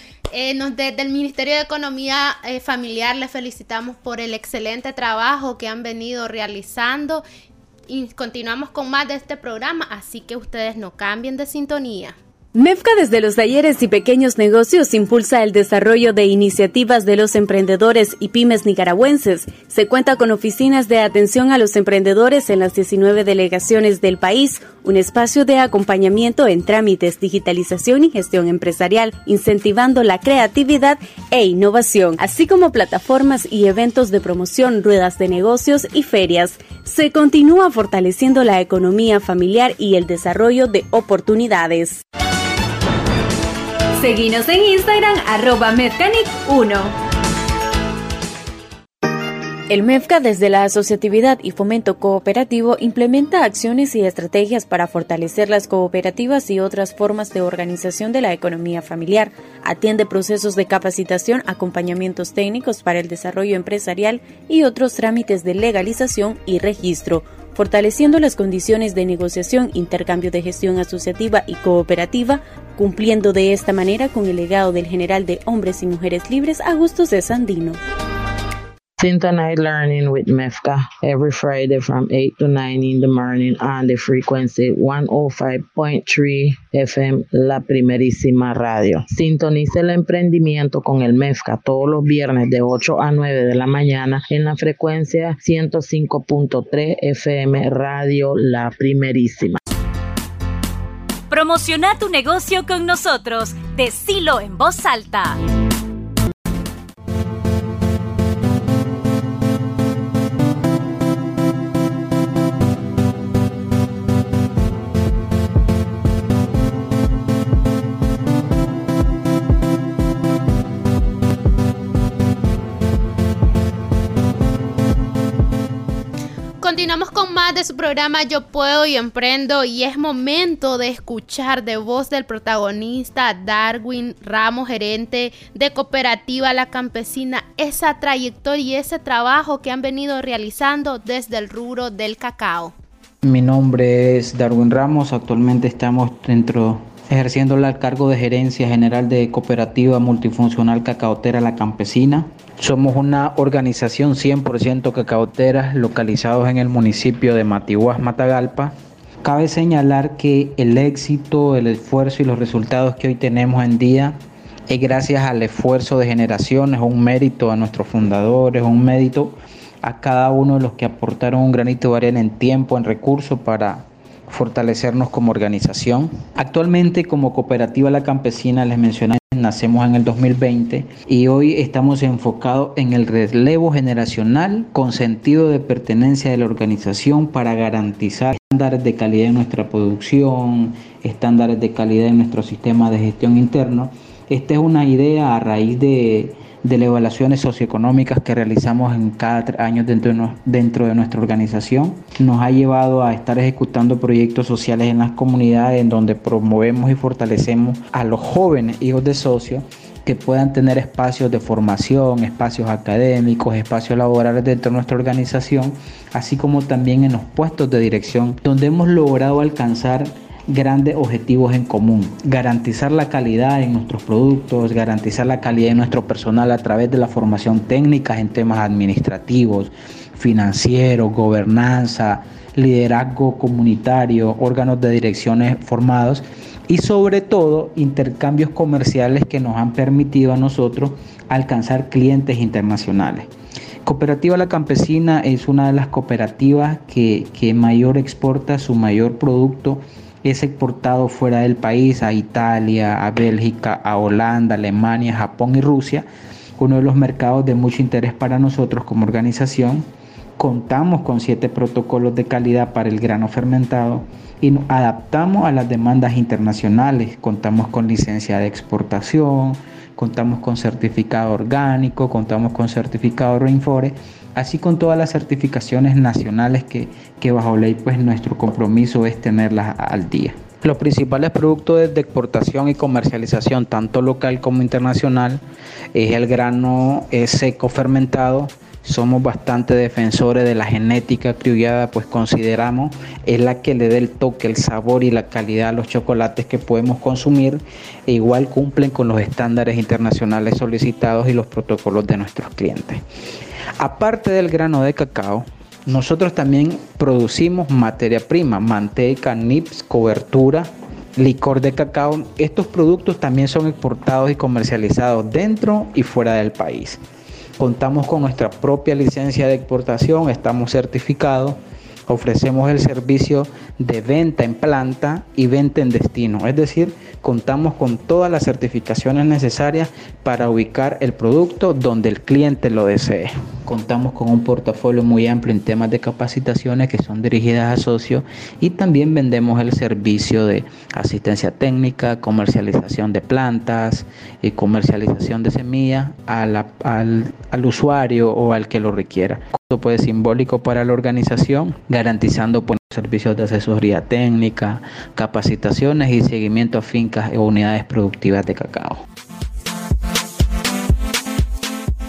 Desde el Ministerio de Economía Familiar les felicitamos por el excelente trabajo que han venido realizando, y continuamos con más de este programa, así que ustedes no cambien de sintonía. MEFCA desde los talleres y pequeños negocios impulsa el desarrollo de iniciativas de los emprendedores y pymes nicaragüenses. Se cuenta con oficinas de atención a los emprendedores en las 19 delegaciones del país, un espacio de acompañamiento en trámites, digitalización y gestión empresarial, incentivando la creatividad e innovación, así como plataformas y eventos de promoción, ruedas de negocios y ferias. Se continúa fortaleciendo la economía familiar y el desarrollo de oportunidades. Seguinos en Instagram, @Medcanic1. El MEFCA, desde la asociatividad y fomento cooperativo, implementa acciones y estrategias para fortalecer las cooperativas y otras formas de organización de la economía familiar. Atiende procesos de capacitación, acompañamientos técnicos para el desarrollo empresarial y otros trámites de legalización y registro, fortaleciendo las condiciones de negociación, intercambio de gestión asociativa y cooperativa, cumpliendo de esta manera con el legado del general de Hombres y Mujeres Libres, Augusto C. Sandino. Synchronize Learning with MEFCA every Friday from 8 to 9 in the morning on the frequency 105.3 FM, La Primerísima Radio. Sintonice el emprendimiento con el MEFCA todos los viernes de 8 a 9 de la mañana en la frecuencia 105.3 FM, Radio La Primerísima. Promociona tu negocio con nosotros. Decilo en voz alta. Continuamos con más de su programa Yo Puedo y Emprendo, y es momento de escuchar de voz del protagonista Darwin Ramos, gerente de Cooperativa La Campesina, esa trayectoria y ese trabajo que han venido realizando desde el rubro del cacao. Mi nombre es Darwin Ramos, actualmente estamos ejerciendo el cargo de gerencia general de Cooperativa Multifuncional Cacaotera La Campesina. Somos una organización 100% cacaotera localizados en el municipio de Matiguás, Matagalpa. Cabe señalar que el éxito, el esfuerzo y los resultados que hoy tenemos en día es gracias al esfuerzo de generaciones, un mérito a nuestros fundadores, un mérito a cada uno de los que aportaron un granito de arena en tiempo, en recursos para fortalecernos como organización. Actualmente, como Cooperativa La Campesina, les mencioné, nacemos en el 2020 y hoy estamos enfocados en el relevo generacional con sentido de pertenencia de la organización para garantizar estándares de calidad en nuestra producción, estándares de calidad en nuestro sistema de gestión interno. Esta es una idea a raíz de las evaluaciones socioeconómicas que realizamos en cada 3 años dentro de nuestra organización. Nos ha llevado a estar ejecutando proyectos sociales en las comunidades en donde promovemos y fortalecemos a los jóvenes hijos de socios que puedan tener espacios de formación, espacios académicos, espacios laborales dentro de nuestra organización, así como también en los puestos de dirección, donde hemos logrado alcanzar grandes objetivos en común: garantizar la calidad en nuestros productos, garantizar la calidad de nuestro personal a través de la formación técnica en temas administrativos, financieros, gobernanza, liderazgo comunitario, órganos de direcciones formados y sobre todo intercambios comerciales que nos han permitido a nosotros alcanzar clientes internacionales. Cooperativa La Campesina es una de las cooperativas que mayor exporta, su mayor producto es exportado fuera del país, a Italia, a Bélgica, a Holanda, Alemania, Japón y Rusia, uno de los mercados de mucho interés para nosotros como organización. Contamos con 7 protocolos de calidad para el grano fermentado y nos adaptamos a las demandas internacionales. Contamos con licencia de exportación, contamos con certificado orgánico, contamos con certificado Rainforest, así con todas las certificaciones nacionales que bajo ley pues nuestro compromiso es tenerlas al día. Los principales productos de exportación y comercialización, tanto local como internacional, es el grano seco fermentado. Somos bastante defensores de la genética criollada, pues consideramos es la que le da el toque, el sabor y la calidad a los chocolates que podemos consumir, e igual cumplen con los estándares internacionales solicitados y los protocolos de nuestros clientes. Aparte del grano de cacao, nosotros también producimos materia prima, manteca, nips, cobertura, licor de cacao. Estos productos también son exportados y comercializados dentro y fuera del país. Contamos con nuestra propia licencia de exportación, estamos certificados, ofrecemos el servicio de venta en planta y venta en destino, es decir, contamos con todas las certificaciones necesarias para ubicar el producto donde el cliente lo desee. Contamos con un portafolio muy amplio en temas de capacitaciones que son dirigidas a socios y también vendemos el servicio de asistencia técnica, comercialización de plantas y comercialización de semillas al usuario o al que lo requiera. Esto puede ser simbólico para la organización, garantizando servicios de asesoría técnica, capacitaciones y seguimiento a fincas o unidades productivas de cacao.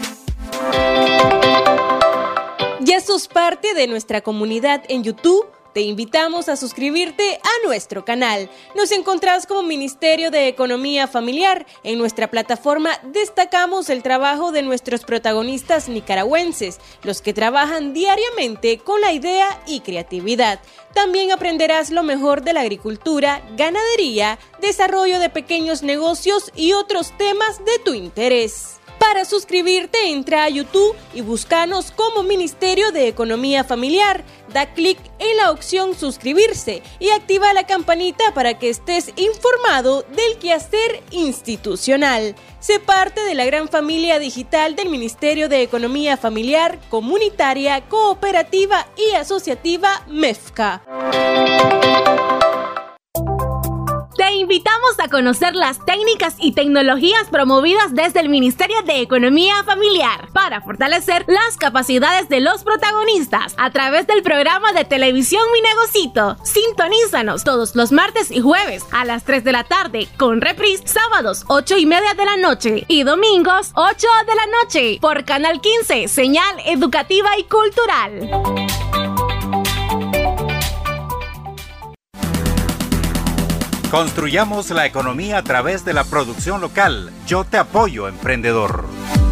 Ya sos parte de nuestra comunidad en YouTube Te invitamos a suscribirte a nuestro canal. Nos encontrás como Ministerio de Economía Familiar. En nuestra plataforma destacamos el trabajo de nuestros protagonistas nicaragüenses, los que trabajan diariamente con la idea y creatividad. También aprenderás lo mejor de la agricultura, ganadería, desarrollo de pequeños negocios y otros temas de tu interés. Para suscribirte, entra a YouTube y búscanos como Ministerio de Economía Familiar. Da clic en la opción suscribirse y activa la campanita para que estés informado del quehacer institucional. Sé parte de la gran familia digital del Ministerio de Economía Familiar, Comunitaria, Cooperativa y Asociativa MEFCA. Te invitamos a conocer las técnicas y tecnologías promovidas desde el Ministerio de Economía Familiar para fortalecer las capacidades de los protagonistas a través del programa de televisión Mi Negocito. Sintonízanos todos los martes y jueves a las 3 de la tarde, con reprise sábados 8:30 de la noche y domingos 8 de la noche por Canal 15, señal educativa y cultural. Construyamos la economía a través de la producción local. Yo te apoyo, emprendedor.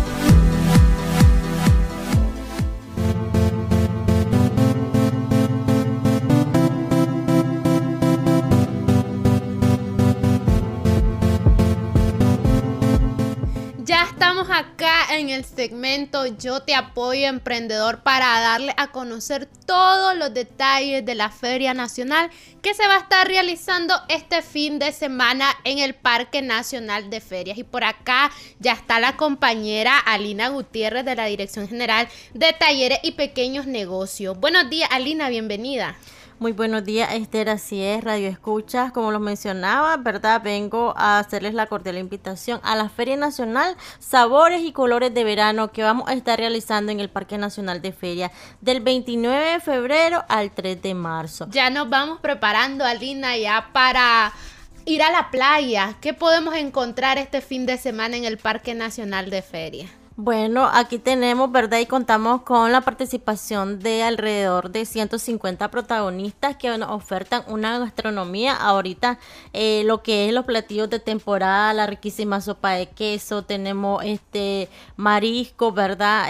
Ya estamos acá en el segmento Yo te apoyo, emprendedor, para darle a conocer todos los detalles de la Feria Nacional que se va a estar realizando este fin de semana en el Parque Nacional de Ferias. Y por acá ya está la compañera Alina Gutiérrez de la Dirección General de Talleres y Pequeños Negocios. Buenos días, Alina, bienvenida. Muy buenos días, Esther, así es, Radio Escuchas, como lo mencionaba, ¿verdad? Vengo a hacerles la cordial invitación a la Feria Nacional Sabores y Colores de Verano que vamos a estar realizando en el Parque Nacional de Feria del 29 de febrero al 3 de marzo. Ya nos vamos preparando, Alina, ya para ir a la playa. ¿Qué podemos encontrar este fin de semana en el Parque Nacional de Feria? Bueno, aquí tenemos, ¿verdad? Y contamos con la participación de alrededor de 150 protagonistas que nos ofertan una gastronomía. Ahorita lo que es los platillos de temporada, la riquísima sopa de queso, tenemos marisco, ¿verdad?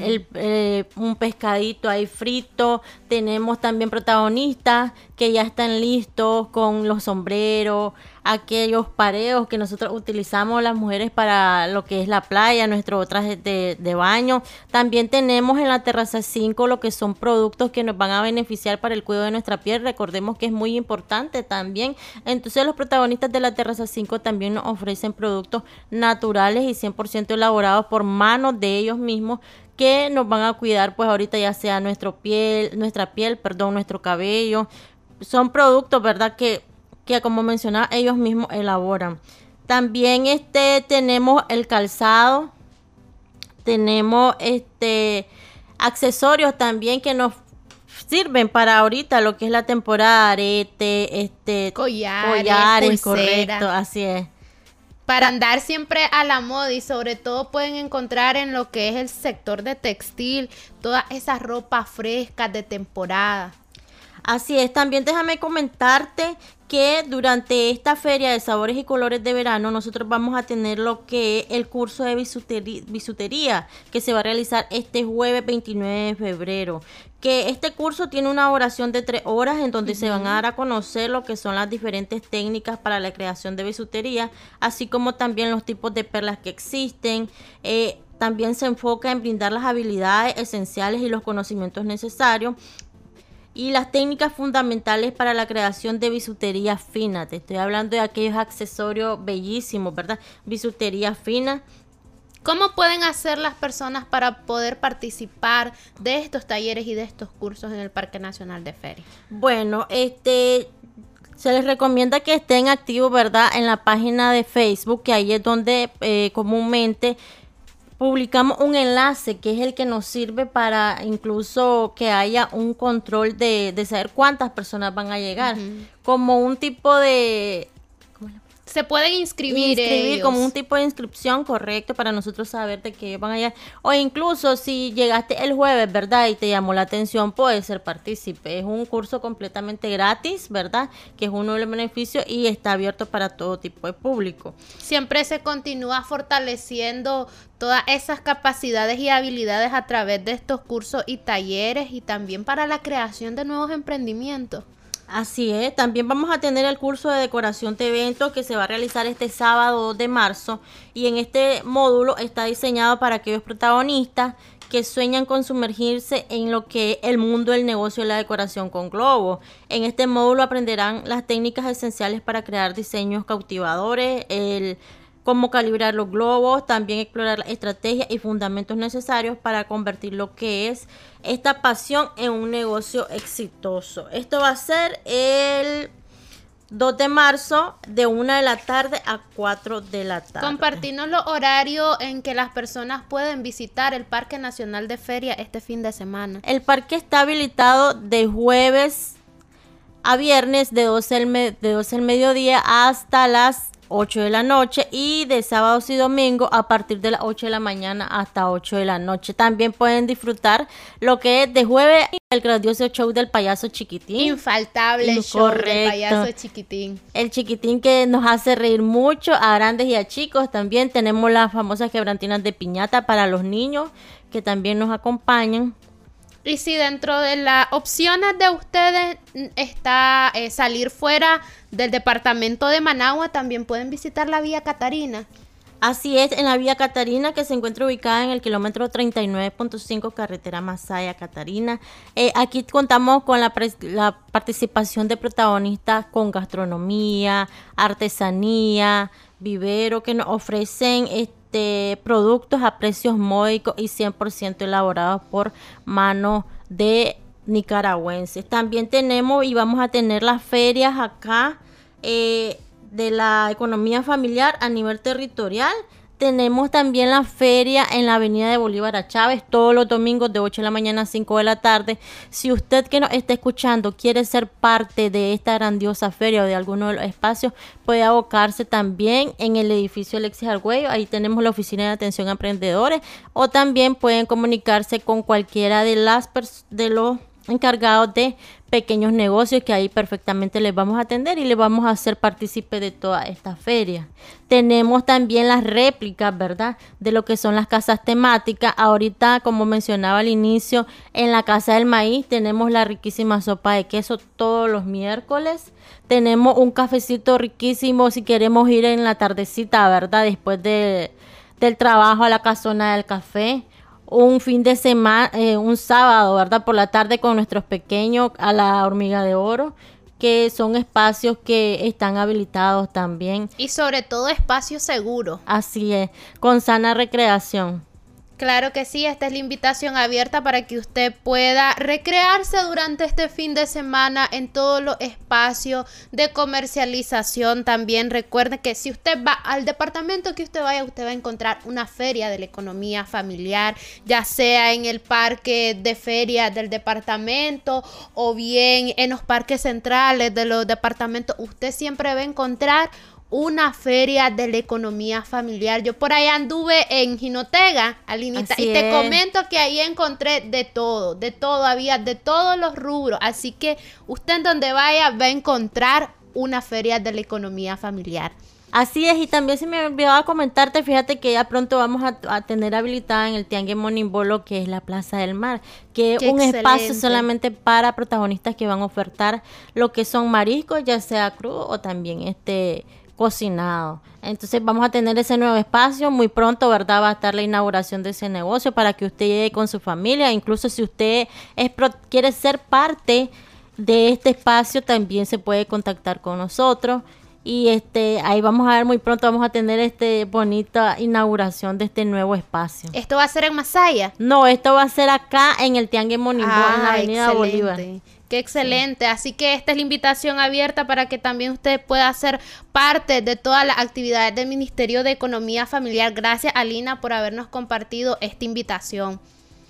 Un pescadito ahí frito. Tenemos también protagonistas que ya están listos con los sombreros, aquellos pareos que nosotros utilizamos las mujeres para lo que es la playa, nuestro traje de baño. También tenemos en la terraza 5 lo que son productos que nos van a beneficiar para el cuidado de nuestra piel. Recordemos que es muy importante también. Entonces los protagonistas de la terraza 5 también nos ofrecen productos naturales y 100% elaborados por manos de ellos mismos, que nos van a cuidar pues ahorita ya sea nuestra piel, nuestro cabello. Son productos, ¿verdad?, que como mencionaba ellos mismos elaboran. También tenemos el calzado, tenemos accesorios también que nos sirven para ahorita lo que es la temporada, arete, collares, correcto, así es. Para andar siempre a la moda, y sobre todo pueden encontrar en lo que es el sector de textil todas esas ropas frescas de temporada. Así es, también déjame comentarte que durante esta Feria de Sabores y Colores de Verano nosotros vamos a tener lo que es el curso de bisutería que se va a realizar este jueves 29 de febrero. Que este curso tiene una duración de 3 horas en donde se van a dar a conocer lo que son las diferentes técnicas para la creación de bisutería, así como también los tipos de perlas que existen. También se enfoca en brindar las habilidades esenciales y los conocimientos necesarios y las técnicas fundamentales para la creación de bisutería fina. Te estoy hablando de aquellos accesorios bellísimos, ¿verdad? Bisutería fina. ¿Cómo pueden hacer las personas para poder participar de estos talleres y de estos cursos en el Parque Nacional de Feria? Bueno, se les recomienda que estén activos, ¿verdad?, en la página de Facebook, que ahí es donde comúnmente publicamos un enlace que es el que nos sirve para incluso que haya un control de saber cuántas personas van a llegar, como un tipo de Se pueden inscribir ellos. Como un tipo de inscripción, correcto, para nosotros saber de que van allá. O incluso si llegaste el jueves, ¿verdad? Y te llamó la atención, puedes ser partícipe. Es un curso completamente gratis, ¿verdad? Que es uno de los beneficios y está abierto para todo tipo de público. Siempre se continúa fortaleciendo todas esas capacidades y habilidades a través de estos cursos y talleres, y también para la creación de nuevos emprendimientos. Así es, también vamos a tener el curso de decoración de eventos que se va a realizar este sábado 2 de marzo, y en este módulo está diseñado para aquellos protagonistas que sueñan con sumergirse en lo que es el mundo del negocio de la decoración con globos. En este módulo aprenderán las técnicas esenciales para crear diseños cautivadores, cómo calibrar los globos, también explorar las estrategias y fundamentos necesarios para convertir lo que es esta pasión en un negocio exitoso. Esto va a ser el 2 de marzo de 1 de la tarde a 4 de la tarde. Compartirnos los horarios en que las personas pueden visitar el Parque Nacional de Feria este fin de semana. El parque está habilitado de jueves a viernes de 12 del mediodía hasta las 8 de la noche, y de sábados y domingos a partir de las 8 de la mañana hasta 8 de la noche. También pueden disfrutar lo que es de jueves el grandioso show del payaso Chiquitín. Infaltable show del payaso Chiquitín. El Chiquitín que nos hace reír mucho a grandes y a chicos. También tenemos las famosas quebrantinas de piñata para los niños que también nos acompañan. Y si dentro de las opciones de ustedes está salir fuera del departamento de Managua, también pueden visitar la Vía Catarina. Así es, en la Vía Catarina, que se encuentra ubicada en el kilómetro 39.5 carretera Masaya-Catarina. Aquí contamos con la participación de protagonistas con gastronomía, artesanía, vivero, que nos ofrecen productos a precios módicos y 100% elaborados por manos de nicaragüenses. También tenemos y vamos a tener las ferias acá de la economía familiar a nivel territorial. Tenemos también la feria en la avenida de Bolívar a Chávez todos los domingos de 8 de la mañana a 5 de la tarde. Si usted que nos está escuchando quiere ser parte de esta grandiosa feria o de alguno de los espacios, puede abocarse también en el edificio Alexis Argüello. Ahí tenemos la oficina de atención a emprendedores, o también pueden comunicarse con cualquiera de los encargados de pequeños negocios, que ahí perfectamente les vamos a atender y les vamos a hacer partícipe de toda esta feria. Tenemos también las réplicas, ¿verdad?, de lo que son las casas temáticas. Ahorita, como mencionaba al inicio, en la Casa del Maíz tenemos la riquísima sopa de queso todos los miércoles. Tenemos un cafecito riquísimo si queremos ir en la tardecita, ¿verdad?, después del trabajo, a la casona del café. Un fin de semana, un sábado, ¿verdad?, por la tarde con nuestros pequeños a la Hormiga de Oro, que son espacios que están habilitados también. Y sobre todo espacios seguros. Así es, con sana recreación. Claro que sí, esta es la invitación abierta para que usted pueda recrearse durante este fin de semana en todos los espacios de comercialización. También recuerde que si usted va al departamento que usted vaya, usted va a encontrar una feria de la economía familiar, ya sea en el parque de feria del departamento o bien en los parques centrales de los departamentos. Usted siempre va a encontrar una feria de la economía familiar. Yo por ahí anduve en Jinotega, Alinita, y te comento que ahí encontré de todo, había de todos los rubros. Así que usted en donde vaya va a encontrar una feria de la economía familiar. Así es, y también se me olvidaba comentarte, fíjate que ya pronto vamos a tener habilitada en el Tianguis Monimbolo, que es la Plaza del Mar, que es un espacio solamente para protagonistas que van a ofertar lo que son mariscos, ya sea crudo o también cocinado. Entonces vamos a tener ese nuevo espacio muy pronto, ¿verdad? Va a estar la inauguración de ese negocio para que usted llegue con su familia. Incluso si usted quiere ser parte de este espacio, también se puede contactar con nosotros. Y ahí vamos a ver, muy pronto vamos a tener bonita inauguración de este nuevo espacio. ¿Esto va a ser en Masaya? No, esto va a ser acá en el Tianguis Monimbolo, en la avenida Bolívar. Qué excelente, sí. Así que esta es la invitación abierta para que también usted pueda ser parte de todas las actividades del Ministerio de Economía Familiar. Gracias, Alina, por habernos compartido esta invitación.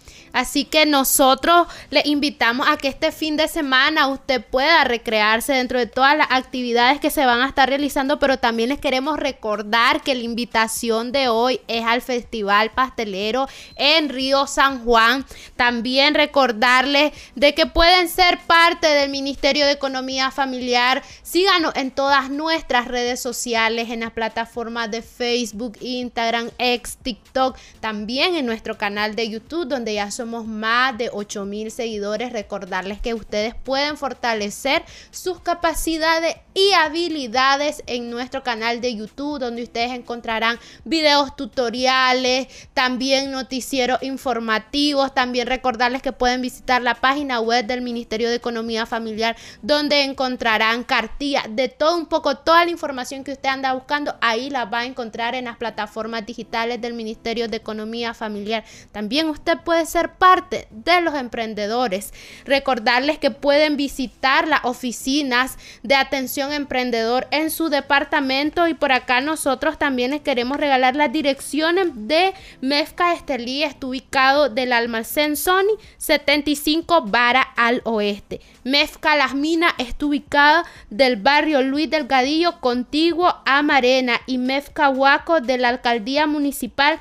Así que nosotros le invitamos a que este fin de semana usted pueda recrearse dentro de todas las actividades que se van a estar realizando, pero también les queremos recordar que la invitación de hoy es al Festival Pastelero en Río San Juan. También recordarles de que pueden ser parte del Ministerio de Economía Familiar. Síganos en todas nuestras redes sociales, en las plataformas de Facebook, Instagram, X, TikTok, también en nuestro canal de YouTube, donde ya somos más de 8,000 seguidores. Recordarles que ustedes pueden fortalecer sus capacidades y habilidades en nuestro canal de YouTube, donde ustedes encontrarán videos tutoriales, también noticieros informativos. También recordarles que pueden visitar la página web del Ministerio de Economía Familiar, donde encontrarán cartillas de todo un poco, toda la información que usted anda buscando, ahí la va a encontrar en las plataformas digitales del Ministerio de Economía Familiar. También usted puede ser parte de los emprendedores. Recordarles que pueden visitar las oficinas de atención emprendedor en su departamento, y por acá nosotros también les queremos regalar las direcciones de Mefca Estelí. Está ubicado del almacén Sony 75 Vara al oeste. Mefca Las Minas está ubicada del barrio Luis Delgadillo, contiguo a Marena, y Mefca Huaco de la alcaldía municipal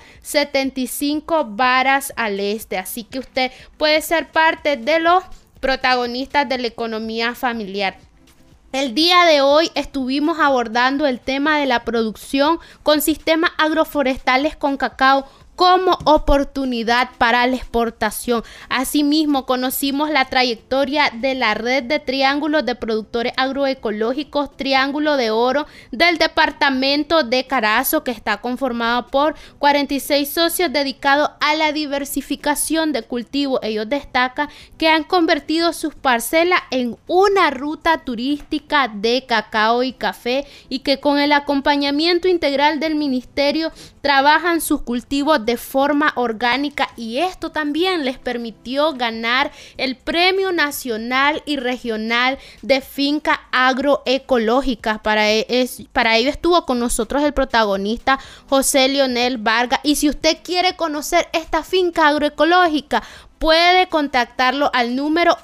75 Varas al este. Así que usted puede ser parte de los protagonistas de la economía familiar. El día de hoy estuvimos abordando el tema de la producción con sistemas agroforestales con cacao como oportunidad para la exportación. Asimismo, conocimos la trayectoria de la red de triángulos de productores agroecológicos Triángulo de Oro del departamento de Carazo, que está conformado por 46 socios dedicados a la diversificación de cultivos. Ellos destacan que han convertido sus parcelas en una ruta turística de cacao y café, y que con el acompañamiento integral del ministerio trabajan sus cultivos de forma orgánica, y esto también les permitió ganar el Premio Nacional y Regional de Finca Agroecológica. Para ello estuvo con nosotros el protagonista José Leonel Vargas, y si usted quiere conocer esta finca agroecológica, puede contactarlo al número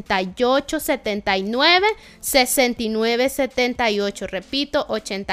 8879-6978. Repito,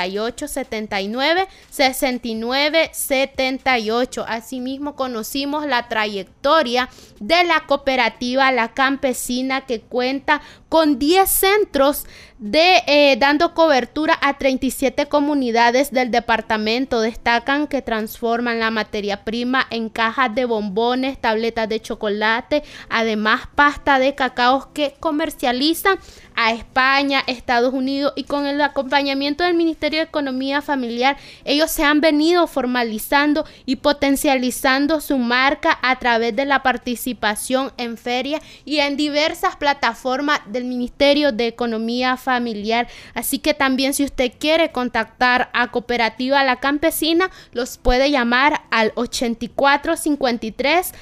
8879-6978. Asimismo, conocimos la trayectoria de la cooperativa La Campesina, que cuenta con 10 centros dando cobertura a 37 comunidades del departamento. Destacan que transforman la materia prima en cajas de bombones, tabletas de chocolate, además pasta de cacao que comercializan a España, Estados Unidos, y con el acompañamiento del Ministerio de Economía Familiar, ellos se han venido formalizando y potencializando su marca a través de la participación en ferias y en diversas plataformas del Ministerio de Economía Familiar. Así que también, si usted quiere contactar a Cooperativa La Campesina, los puede llamar al 8453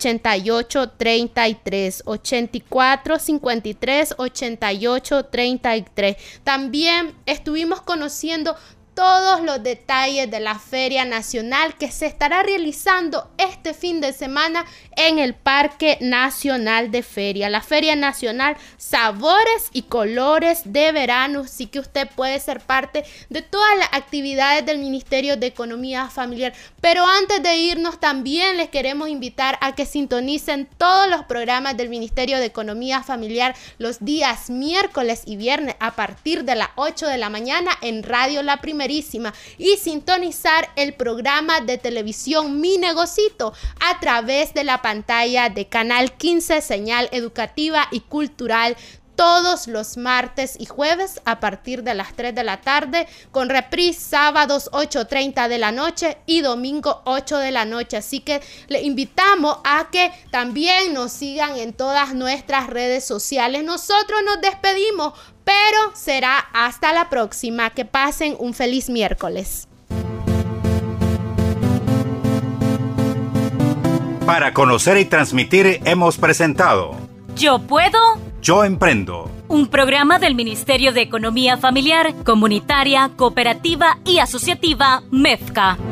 8833, 8453 8833. También estuvimos conociendo todos los detalles de la Feria Nacional que se estará realizando este fin de semana en el Parque Nacional de Feria. La Feria Nacional Sabores y Colores de Verano. Así que usted puede ser parte de todas las actividades del Ministerio de Economía Familiar. Pero antes de irnos, también les queremos invitar a que sintonicen todos los programas del Ministerio de Economía Familiar los días miércoles y viernes a partir de las 8 de la mañana en Radio La Primerísima, y sintonizar el programa de televisión Mi Negocito a través de la pantalla de Canal 15, señal educativa y cultural, todos los martes y jueves a partir de las 3 de la tarde, con reprise sábados 8:30 de la noche y domingo 8 de la noche. Así que le invitamos a que también nos sigan en todas nuestras redes sociales. Nosotros nos despedimos, pero será hasta la próxima. Que pasen un feliz miércoles. Para conocer y transmitir hemos presentado Yo Puedo, Yo Emprendo, un programa del Ministerio de Economía Familiar, Comunitaria, Cooperativa y Asociativa MEFCA.